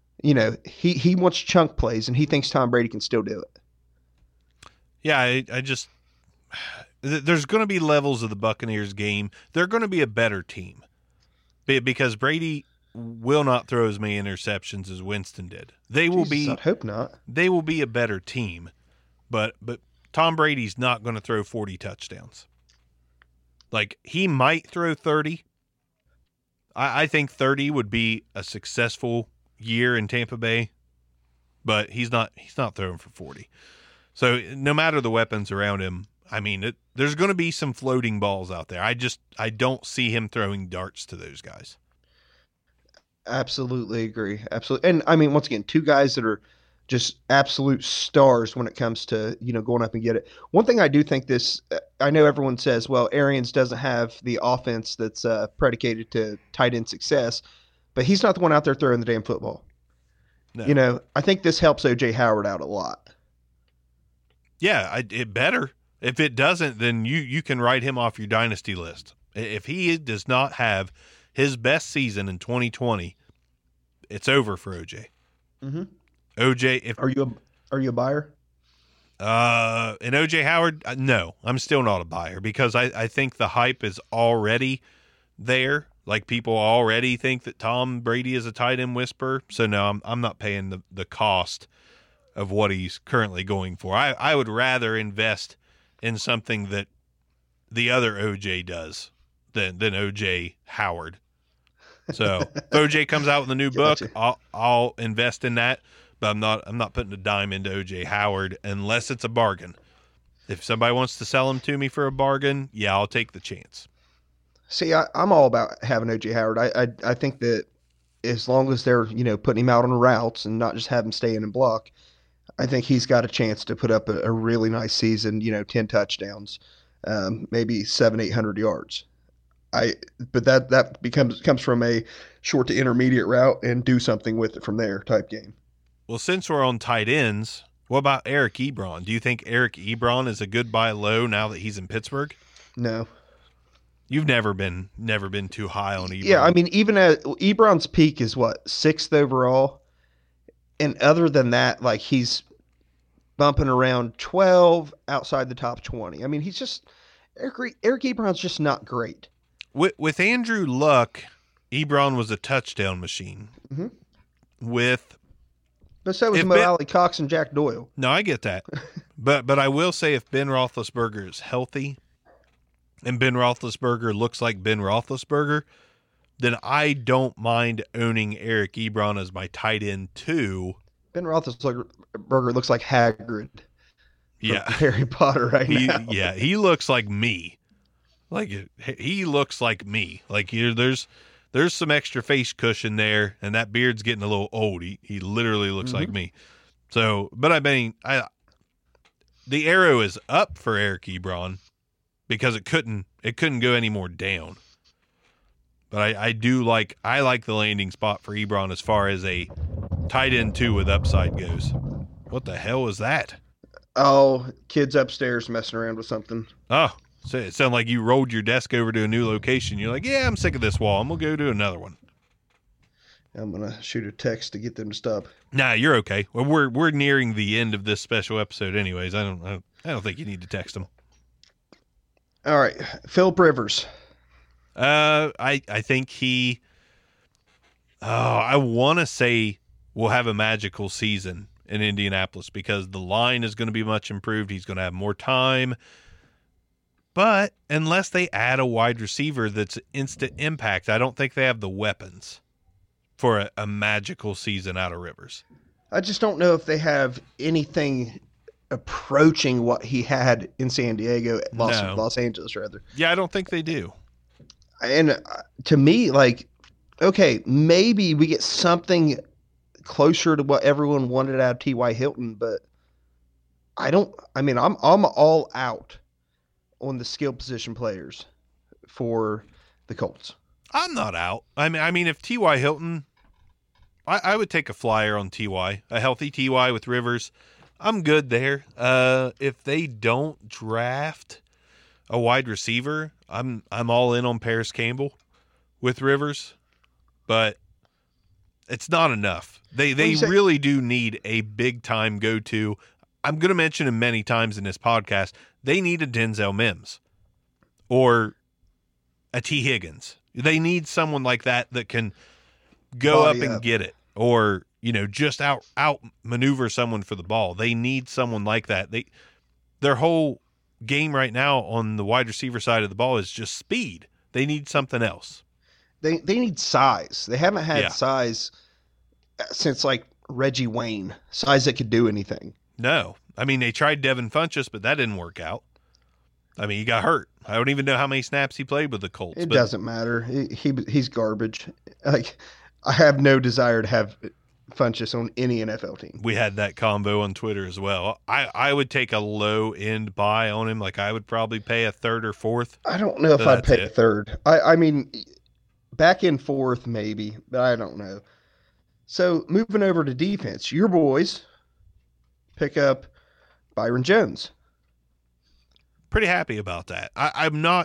S4: He wants chunk plays, and he thinks Tom Brady can still do it.
S2: Yeah, I just – there's going to be levels of the Buccaneers game. They're going to be a better team because Brady will not throw as many interceptions as Winston did.
S4: I hope not.
S2: They will be a better team, but Tom Brady's not going to throw 40 touchdowns. Like, he might throw 30. I think 30 would be a successful year in Tampa Bay, but he's not throwing for 40. So no matter the weapons around him, there's going to be some floating balls out there. I don't see him throwing darts to those guys.
S4: Absolutely agree. Absolutely. And once again, two guys that are just absolute stars when it comes to, going up and get it. One thing I do think I know everyone says, well, Arians doesn't have the offense that's predicated to tight end success, but he's not the one out there throwing the damn football. No. I think this helps O.J. Howard out a lot.
S2: Yeah, it better. If it doesn't, then you can write him off your dynasty list. If he does not have his best season in 2020, it's over for OJ.
S4: Mm-hmm.
S2: OJ,
S4: are you a buyer?
S2: And OJ Howard, no, I'm still not a buyer because I think the hype is already there. Like, people already think that Tom Brady is a tight end whisperer. So no, I'm not paying the cost of what he's currently going for. I would rather invest in something that the other OJ does than OJ Howard. So if OJ comes out with a new book, I'll invest in that, but I'm not putting a dime into OJ Howard unless it's a bargain. If somebody wants to sell him to me for a bargain, yeah, I'll take the chance.
S4: See, I'm all about having OJ Howard. I think that as long as they're, putting him out on routes and not just have him stay in and block, I think he's got a chance to put up a really nice season, 10 touchdowns, maybe 700-800 yards. But that comes from a short to intermediate route and do something with it from there type game.
S2: Well, since we're on tight ends, what about Eric Ebron? Do you think Eric Ebron is a good buy low now that he's in Pittsburgh?
S4: No.
S2: You've never been too high on Ebron.
S4: Yeah, even at Ebron's peak is what, 6th overall? And other than that, like, he's bumping around 12 outside the top 20. He's just Eric Ebron's just not great.
S2: With Andrew Luck, Ebron was a touchdown machine.
S4: Mm-hmm.
S2: But
S4: so was Mo Alley Cox and Jack Doyle.
S2: No, I get that. but I will say, if Ben Roethlisberger is healthy and Ben Roethlisberger looks like Ben Roethlisberger, then I don't mind owning Eric Ebron as my tight end too.
S4: Ben Roethlisberger looks like Hagrid.
S2: Yeah,
S4: Harry Potter now.
S2: Yeah, he looks like me. Like he looks like me. Like there's some extra face cushion there, and that beard's getting a little old. He literally looks like me. So, but I mean, the arrow is up for Eric Ebron because it couldn't go any more down. But I like the landing spot for Ebron as far as a tight end 2 with upside goes. What the hell is that?
S4: Oh, kids upstairs messing around with something.
S2: Oh, so it sounded like you rolled your desk over to a new location. You're like, yeah, I'm sick of this wall. I'm going to go to another one.
S4: I'm going to shoot a text to get them to stop.
S2: Nah, you're okay. Well, we're nearing the end of this special episode anyways. I don't think you need to text them.
S4: All right. Philip Rivers.
S2: I think I want to say we'll have a magical season in Indianapolis because the line is going to be much improved. He's going to have more time. But unless they add a wide receiver that's instant impact, I don't think they have the weapons for a magical season out of Rivers.
S4: I just don't know if they have anything approaching what he had in San Diego, Los Angeles, rather.
S2: Yeah, I don't think they do.
S4: And to me, like, okay, maybe we get something closer to what everyone wanted out of T.Y. Hilton, but I'm all out on the skill position players for the Colts.
S2: I'm not out. I mean, if T.Y. Hilton, I would take a flyer on T.Y., a healthy T.Y. with Rivers. I'm good there. If they don't draft a wide receiver, I'm all in on Paris Campbell with Rivers, but it's not enough. They really do need a big time go-to. I'm going to mention him many times in this podcast. They need a Denzel Mims or a T. Higgins. They need someone like that can go up and get it, or just out maneuver someone for the ball. They need someone like that. Their whole game right now on the wide receiver side of the ball is just speed. They need something else.
S4: They need size. They haven't had size since like Reggie Wayne, size that could do anything.
S2: No. I mean, they tried Devin Funchess, but that didn't work out. I mean, he got hurt. I don't even know how many snaps he played with the Colts.
S4: It doesn't matter. He's garbage. Like, I have no desire to have Funchess on any NFL team.
S2: We had that combo on Twitter as well. I would take a low end buy on him. Like, I would probably pay a third or fourth.
S4: I don't know if I'd pay a third. I mean, back in fourth maybe, but I don't know. So moving over to defense, your boys pick up Byron Jones.
S2: Pretty happy about that. I'm not.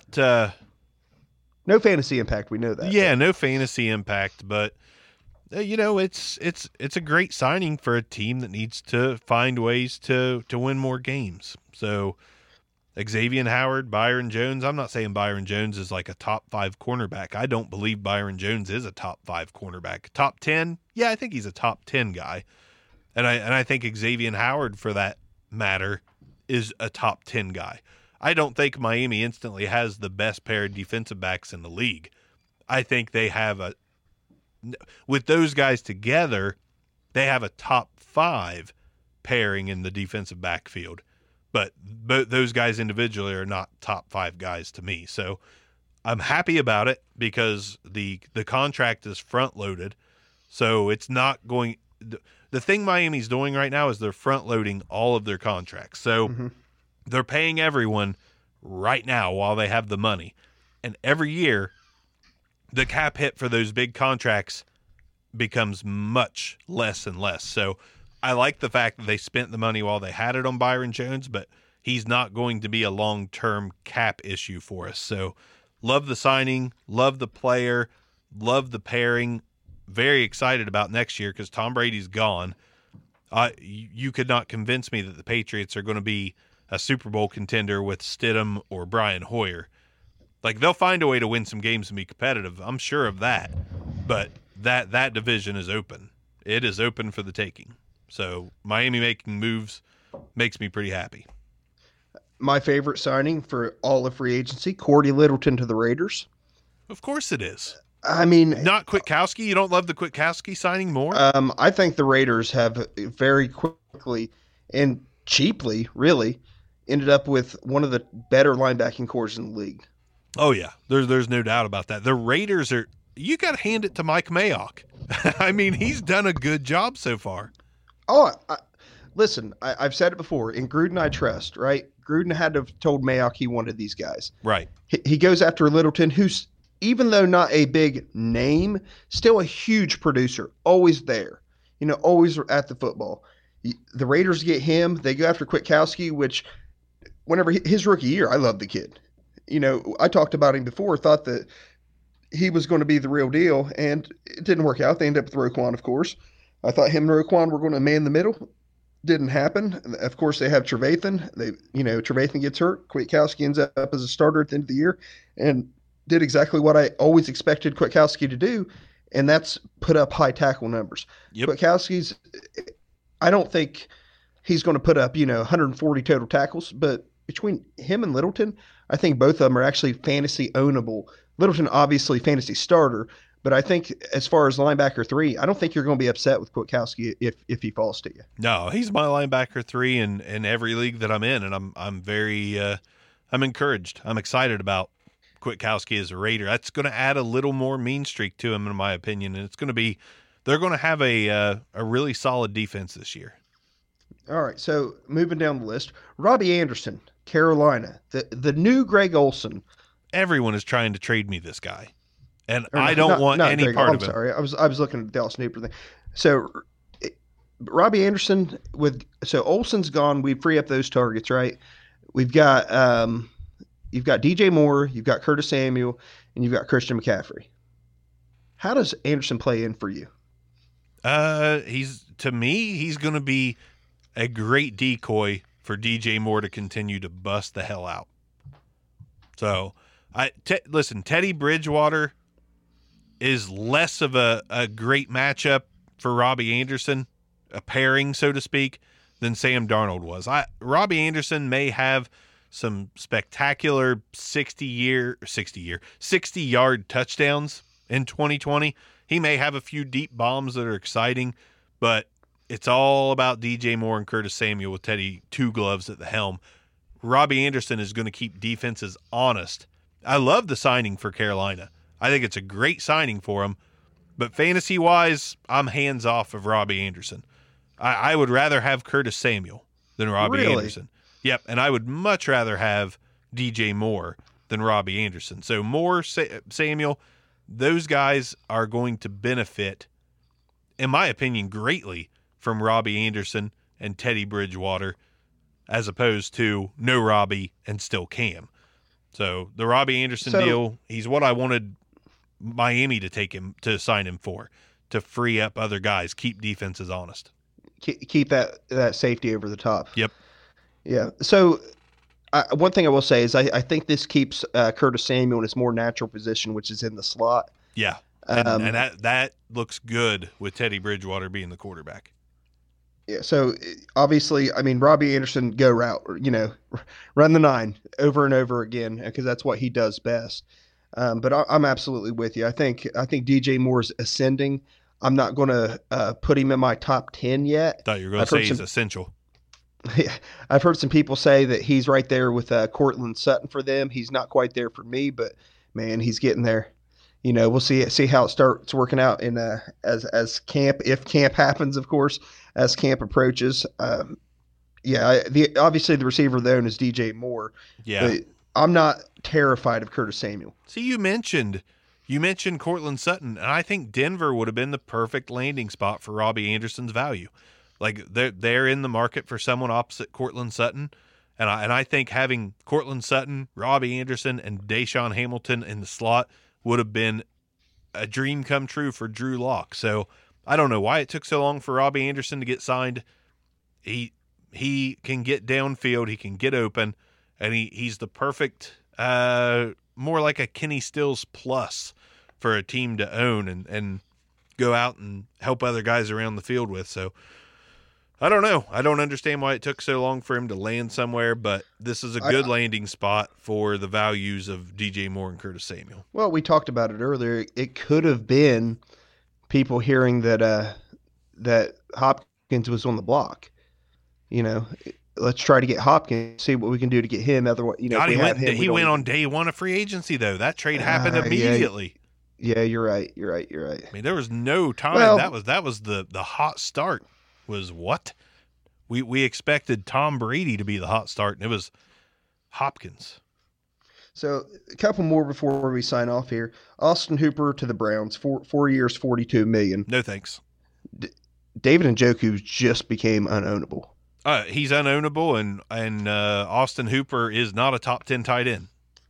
S4: No fantasy impact. We know that.
S2: Yeah, no fantasy impact, but it's a great signing for a team that needs to find ways to win more games. So Xavier Howard, Byron Jones. I'm not saying Byron Jones is like a top 5 cornerback. I don't believe Byron Jones is a top 5 cornerback. Top 10? Yeah, I think he's a top 10 guy. And I think Xavier Howard, for that matter, is a top 10 guy. I don't think Miami instantly has the best pair of defensive backs in the league. I think they have with those guys together, they have a top 5 pairing in the defensive backfield. But those guys individually are not top 5 guys to me. So I'm happy about it because the contract is front loaded. So it's not going. The thing Miami's doing right now is they're front loading all of their contracts. So they're paying everyone right now while they have the money. And every year, the cap hit for those big contracts becomes much less and less. So I like the fact that they spent the money while they had it on Byron Jones, but he's not going to be a long-term cap issue for us. So love the signing, love the player, love the pairing. Very excited about next year because Tom Brady's gone. You could not convince me that the Patriots are going to be a Super Bowl contender with Stidham or Brian Hoyer. Like, they'll find a way to win some games and be competitive. I'm sure of that. But that division is open. It is open for the taking. So Miami making moves makes me pretty happy.
S4: My favorite signing for all of free agency, Cordy Littleton to the Raiders.
S2: Of course it is.
S4: I mean,
S2: not Kwiatkowski. You don't love the Kwiatkowski signing more?
S4: I think the Raiders have very quickly and cheaply, really, ended up with one of the better linebacking cores in the league.
S2: Oh yeah, there's no doubt about that. The Raiders are. You got to hand it to Mike Mayock. I mean, he's done a good job so far.
S4: Oh, listen, I've said it before. In Gruden, I trust. Right? Gruden had to have told Mayock he wanted these guys.
S2: Right.
S4: He goes after Littleton, who's, even though not a big name, still a huge producer. Always there. Always at the football. The Raiders get him. They go after Kwiatkowski, which, whenever his rookie year, I love the kid. I talked about him before, thought that he was going to be the real deal, and it didn't work out. They ended up with Roquan, of course. I thought him and Roquan were going to man the middle. Didn't happen. Of course, they have Trevathan. Trevathan gets hurt. Kwiatkowski ends up as a starter at the end of the year and did exactly what I always expected Kwiatkowski to do, and that's put up high tackle numbers.
S2: Yep.
S4: Kwiatkowski's, I don't think he's going to put up, 140 total tackles, but between him and Littleton, I think both of them are actually fantasy ownable. Littleton, obviously, fantasy starter, but I think as far as linebacker 3, I don't think you're going to be upset with Kwiatkowski if he falls to you.
S2: No, he's my linebacker 3 in every league that I'm in, and I'm very I'm encouraged. I'm excited about Kwiatkowski as a Raider. That's going to add a little more mean streak to him, in my opinion, and it's going to be they're going to have a really solid defense this year.
S4: All right, so moving down the list, Robbie Anderson, Carolina, the new Greg Olsen.
S2: Everyone is trying to trade me this guy, and I don't want any
S4: Greg,
S2: part
S4: I'm
S2: of it.
S4: Sorry, I was looking at the Dallas Newper thing. So Robbie Anderson Olsen's gone. We free up those targets, right? We've got you've got DJ Moore, you've got Curtis Samuel, and you've got Christian McCaffrey. How does Anderson play in for you?
S2: He's going to be a great decoy for DJ Moore to continue to bust the hell out. So, listen, Teddy Bridgewater is less of a great matchup for Robbie Anderson, a pairing, so to speak, than Sam Darnold was. Robbie Anderson may have some spectacular 60-yard touchdowns in 2020. He may have a few deep bombs that are exciting, but it's all about DJ Moore and Curtis Samuel with Teddy Two Gloves at the helm. Robbie Anderson is going to keep defenses honest. I love the signing for Carolina. I think it's a great signing for him, but fantasy-wise, I'm hands off of Robbie Anderson. I would rather have Curtis Samuel than Robbie Anderson. Yep, and I would much rather have DJ Moore than Robbie Anderson. So Moore, Samuel, those guys are going to benefit, in my opinion, greatly from Robbie Anderson and Teddy Bridgewater, as opposed to no Robbie and still Cam. So the Robbie Anderson deal, he's what I wanted Miami to sign him for, to free up other guys, keep defenses honest.
S4: Keep that safety over the top.
S2: Yep. Yeah.
S4: So one thing I will say is I think this keeps Curtis Samuel in his more natural position, which is in the slot.
S2: Yeah. And that looks good with Teddy Bridgewater being the quarterback.
S4: Yeah, so obviously, I mean, Robbie Anderson, go route, run the 9 over and over again, because that's what he does best. But I'm absolutely with you. I think DJ Moore's ascending. I'm not going to put him in my top 10 yet.
S2: Thought you were going to say he's essential.
S4: Yeah, I've heard some people say that he's right there with Courtland Sutton for them. He's not quite there for me, but man, he's getting there. We'll see how it starts working out in as camp, if camp happens, of course, as camp approaches. Obviously the receiver though is DJ Moore.
S2: Yeah,
S4: but I'm not terrified of Curtis Samuel.
S2: See, you mentioned Courtland Sutton, and I think Denver would have been the perfect landing spot for Robbie Anderson's value. Like they're in the market for someone opposite Courtland Sutton, and I think having Courtland Sutton, Robbie Anderson, and Deshaun Hamilton in the slot would have been a dream come true for Drew Lock. So I don't know why it took so long for Robbie Anderson to get signed. He can get downfield, he can get open, and he's the perfect, more like a Kenny Stills plus for a team to own and go out and help other guys around the field with. So I don't know. I don't understand why it took so long for him to land somewhere, but this is a good landing spot for the values of DJ Moore and Curtis Samuel.
S4: Well, we talked about it earlier. It could have been people hearing that Hopkins was on the block. let's try to get Hopkins, see what we can do to get him. Otherwise,
S2: God, he went on day one of free agency, though. That trade happened immediately.
S4: Yeah, you're right. I
S2: mean, there was no time.
S4: Well,
S2: that was the hot start. Was what? We expected Tom Brady to be the hot start, and it was Hopkins.
S4: So a couple more before we sign off here. Austin Hooper to the Browns, 4 years, $42 million.
S2: No thanks.
S4: David Njoku just became unownable.
S2: He's unownable, and Austin Hooper is not a top 10 tight end.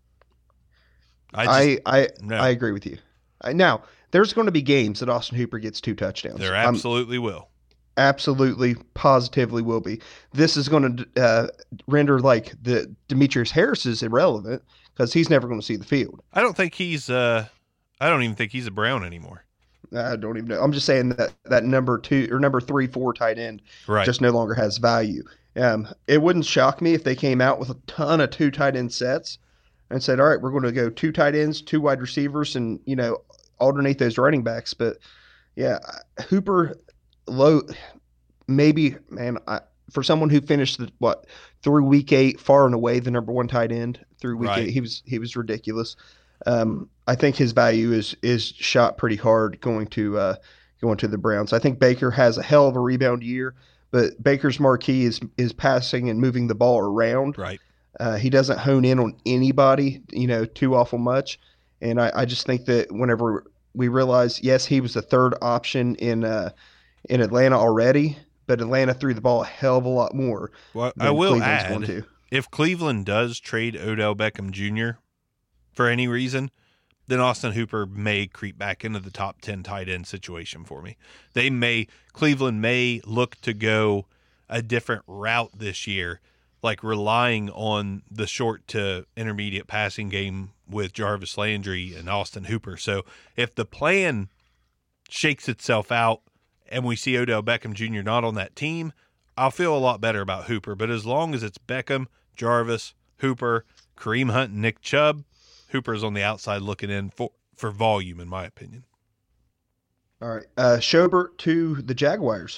S4: I agree with you. Now, there's going to be games that Austin Hooper gets 2 touchdowns.
S2: There absolutely will.
S4: Absolutely, positively will be. This is going to render like the Demetrius Harris is irrelevant because he's never going to see the field.
S2: I don't think he's. I don't even think he's a Brown anymore.
S4: I don't even know. I'm just saying that number 2 or number 3, 4 tight end just no longer has value. It wouldn't shock me if they came out with a ton of 2 tight end sets and said, all right, we're going to go 2 tight ends, 2 wide receivers, and alternate those running backs. But yeah, Hooper low, maybe, man. For someone who finished through week 8 far and away the number 1 tight end through week 8, he was ridiculous. I think his value is shot pretty hard going to the Browns. I think Baker has a hell of a rebound year, but Baker's marquee is passing and moving the ball around.
S2: Right.
S4: He doesn't hone in on anybody, too awful much. And I just think that whenever we realize, yes, he was the 3rd option in Atlanta already, but Atlanta threw the ball a hell of a lot more.
S2: Well, I will add, if Cleveland does trade Odell Beckham Jr. for any reason, then Austin Hooper may creep back into the top 10 tight end situation for me. Cleveland may look to go a different route this year, like relying on the short to intermediate passing game with Jarvis Landry and Austin Hooper. So if the plan shakes itself out and we see Odell Beckham Jr. not on that team, I'll feel a lot better about Hooper. But as long as it's Beckham, Jarvis, Hooper, Kareem Hunt, and Nick Chubb, Hooper's on the outside looking in for volume, in my opinion.
S4: All right. Schobert to the Jaguars.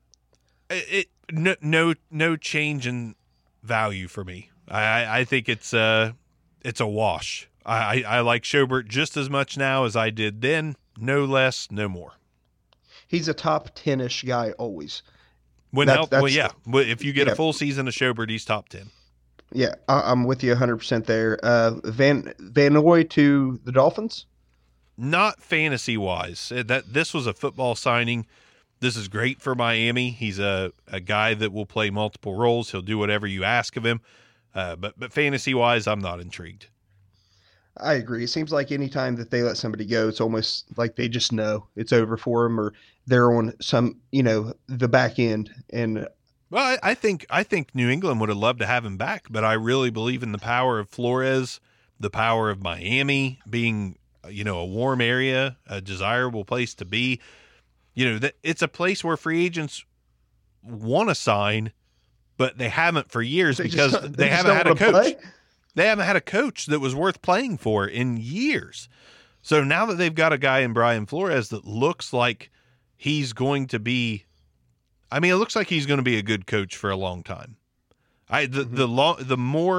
S2: No change in value for me. I think it's a wash. I like Schobert just as much now as I did then. No less, no more.
S4: He's a top 10-ish guy always.
S2: Yeah. If you get a full season of Schobert, he's top 10.
S4: Yeah, I'm with you 100% there. Van Noy to the Dolphins?
S2: Not fantasy-wise. This was a football signing. This is great for Miami. He's a guy that will play multiple roles. He'll do whatever you ask of him. But fantasy-wise, I'm not intrigued.
S4: I agree. It seems like any time that they let somebody go, it's almost like they just know it's over for them, or they're on some, the back end. And
S2: well, I think New England would have loved to have him back, but I really believe in the power of Flores, the power of Miami being, a warm area, a desirable place to be. It's a place where free agents want to sign, but they haven't for years because they haven't had a coach.
S4: Play?
S2: They haven't had a coach that was worth playing for in years. So now that they've got a guy in Brian Flores that looks like he's going to be, it looks like he's going to be a good coach for a long time. The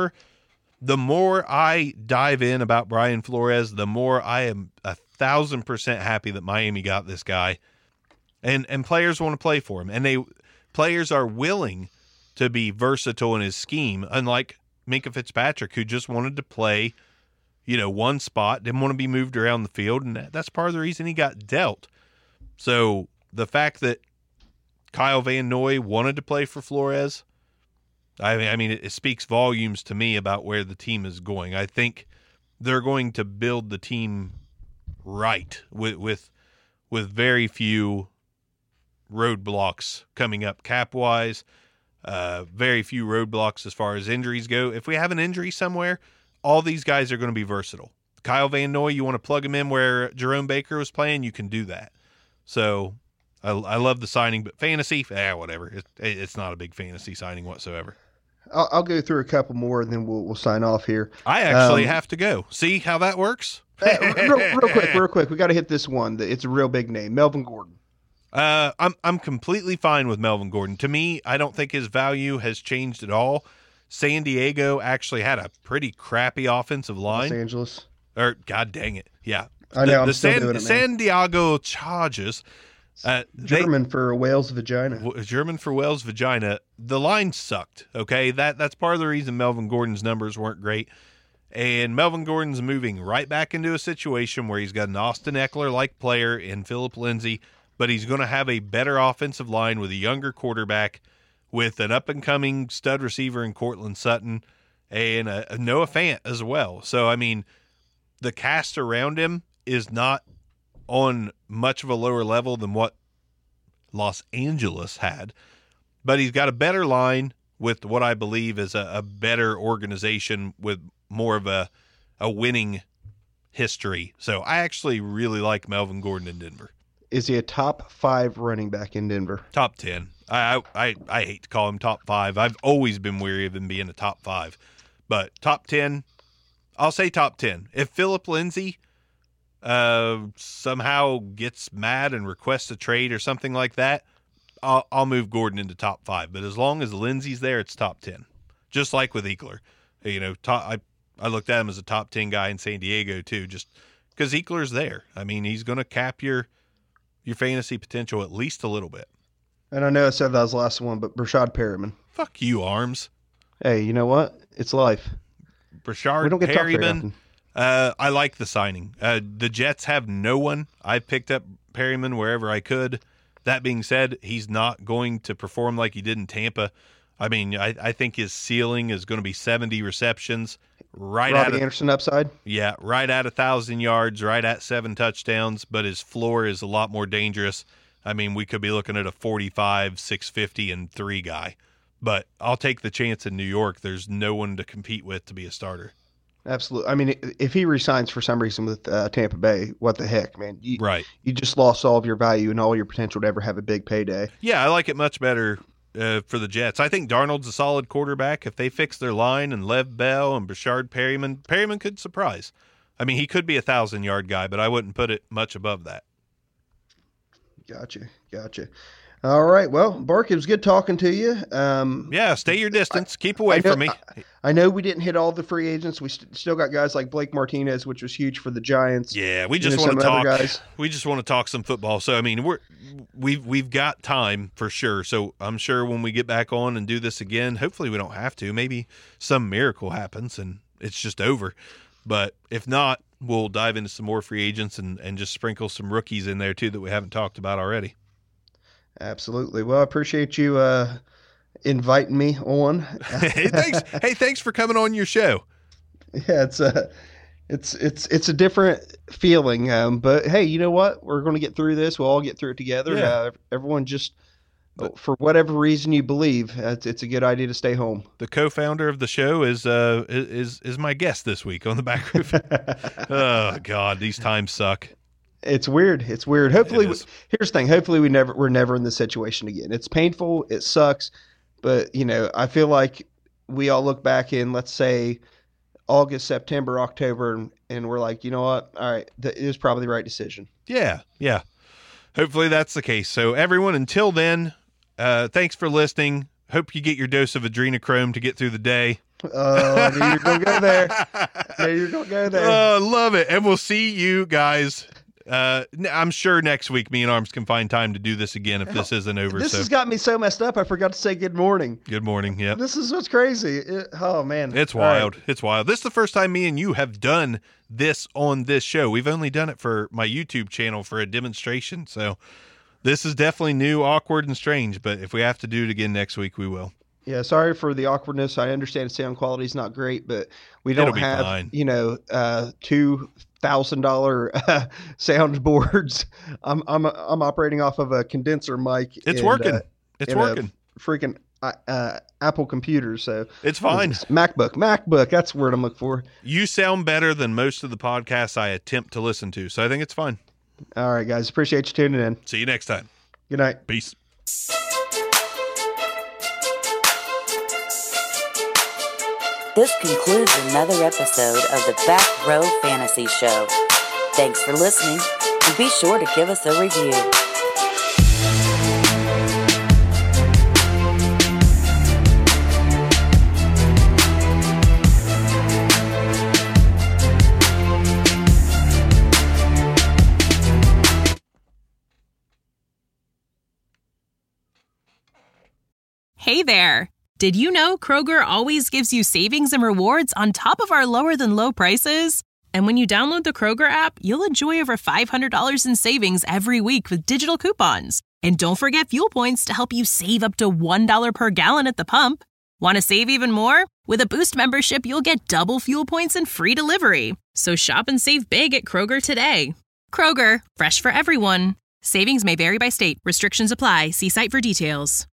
S2: more I dive in about Brian Flores, the more I am 1,000% happy that Miami got this guy, and players want to play for him, and players are willing to be versatile in his scheme, unlike Minkah Fitzpatrick, who just wanted to play, one spot, didn't want to be moved around the field, and that's part of the reason he got dealt. So the fact that Kyle Van Noy wanted to play for Flores, it speaks volumes to me about where the team is going. I think they're going to build the team right with very few roadblocks coming up cap-wise. Very few roadblocks as far as injuries go. If we have an injury somewhere, all these guys are going to be versatile. Kyle Van Noy, you want to plug him in where Jerome Baker was playing, you can do that. So I love the signing, but fantasy, whatever. It's not a big fantasy signing whatsoever.
S4: I'll go through a couple more, and then we'll sign off here.
S2: I actually have to go. See how that works?
S4: Real quick. We got to hit this one. It's a real big name, Melvin Gordon.
S2: I'm completely fine with Melvin Gordon. To me, I don't think his value has changed at all. San Diego actually had a pretty crappy offensive line.
S4: Los Angeles.
S2: Or, God dang it. Yeah.
S4: I know, I'm still doing it, man.
S2: San Diego Chargers.
S4: German for whale's vagina.
S2: German for whale's vagina. The line sucked, okay? That's part of the reason Melvin Gordon's numbers weren't great. And Melvin Gordon's moving right back into a situation where he's got an Austin Eckler-like player in Phillip Lindsay, but he's going to have a better offensive line with a younger quarterback, with an up-and-coming stud receiver in Cortland Sutton, and a Noah Fant as well. So, I mean, the cast around him is not on much of a lower level than what Los Angeles had, but he's got a better line with what I believe is a better organization with more of a winning history. So I actually really like Melvin Gordon in Denver.
S4: Is he a top 5 running back in Denver?
S2: Top 10. I hate to call him top 5. I've always been weary of him being a top 5. But top 10, I'll say top 10. If Phillip Lindsay somehow gets mad and requests a trade or something like that, I'll move Gordon into top 5. But as long as Lindsay's there, it's top 10. Just like with Eckler. You know, I looked at him as a top 10 guy in San Diego too, just because Eckler's there. I mean, he's going to cap your fantasy potential at least a little bit.
S4: And I know I said that was the last one, but Brashad Perriman.
S2: Fuck you, Arms.
S4: Hey, you know what? It's life.
S2: Brashard Perriman. I like the signing. The Jets have no one. I picked up Perriman wherever I could. That being said, he's not going to perform like he did in Tampa. I mean, I think his ceiling is going to be 70 receptions. Robbie
S4: Anderson upside?
S2: Yeah, right at 1,000 yards, right at 7 touchdowns, but his floor is a lot more dangerous. I mean, we could be looking at a 45, 650, and 3 guy. But I'll take the chance in New York. There's no one to compete with to be a starter.
S4: Absolutely. I mean, if he resigns for some reason with Tampa Bay, what the heck, man?
S2: Right.
S4: You just lost all of your value and all your potential to ever have a big payday.
S2: Yeah, I like it much better for the Jets. I think Darnold's a solid quarterback. If they fix their line and Lev Bell and Brashard Perriman could surprise. I mean, he could be a 1,000-yard guy, but I wouldn't put it much above that.
S4: Gotcha. All right. Well, Bark, it was good talking to you.
S2: Yeah, stay your distance. Keep away from me.
S4: I know we didn't hit all the free agents. We still got guys like Blake Martinez, which was huge for the Giants.
S2: Yeah, we just want to talk. We just want to talk some football. So I mean, we've got time for sure. So I'm sure when we get back on and do this again, hopefully we don't have to. Maybe some miracle happens and it's just over. But if not, we'll dive into some more free agents and just sprinkle some rookies in there too that we haven't talked about already.
S4: Absolutely. Well, I appreciate you inviting me on.
S2: Hey, thanks. Hey, thanks for coming on your show.
S4: Yeah, it's a different feeling. But hey, you know what? We're going to get through this. We'll all get through it together. Yeah. Everyone just, for whatever reason you believe, it's a good idea to stay home.
S2: The co-founder of the show is my guest this week on the Back Roof. Oh God, these times suck.
S4: It's weird. Hopefully, here's the thing. Hopefully, we're never in this situation again. It's painful. It sucks. But, you know, I feel like we all look back in, let's say, August, September, October, and we're like, you know what? All right, it was probably the right decision.
S2: Yeah. Hopefully that's the case. So, everyone, until then, thanks for listening. Hope you get your dose of adrenochrome to get through the day.
S4: Oh, I knew you were going to go there.
S2: Oh, love it. And we'll see you guys. I'm sure next week me and Arms can find time to do this again if this isn't over.
S4: This has got me so messed up. I forgot to say good morning.
S2: Good morning. Yeah.
S4: This is what's crazy. Oh man.
S2: It's wild. Right. It's wild. This is the first time me and you have done this on this show. We've only done it for my YouTube channel for a demonstration. So this is definitely new, awkward, and strange. But if we have to do it again next week, we will. Yeah, sorry for the awkwardness. I understand sound quality is not great, but we don't have, fine. $2,000 sound boards. I'm operating off of a condenser mic. It's working. It's working.
S4: Freaking Apple computer, so
S2: it's fine.
S4: MacBook. That's the word I'm looking for.
S2: You sound better than most of the podcasts I attempt to listen to, so I think it's fine.
S4: All right, guys. Appreciate you tuning in.
S2: See you next time.
S4: Good night.
S2: Peace.
S3: This concludes another episode of the Back Row Fantasy Show. Thanks for listening, and be sure to give us a review.
S1: Hey there! Did you know Kroger always gives you savings and rewards on top of our lower-than-low prices? And when you download the Kroger app, you'll enjoy over $500 in savings every week with digital coupons. And don't forget fuel points to help you save up to $1 per gallon at the pump. Want to save even more? With a Boost membership, you'll get double fuel points and free delivery. So shop and save big at Kroger today. Kroger, fresh for everyone. Savings may vary by state. Restrictions apply. See site for details.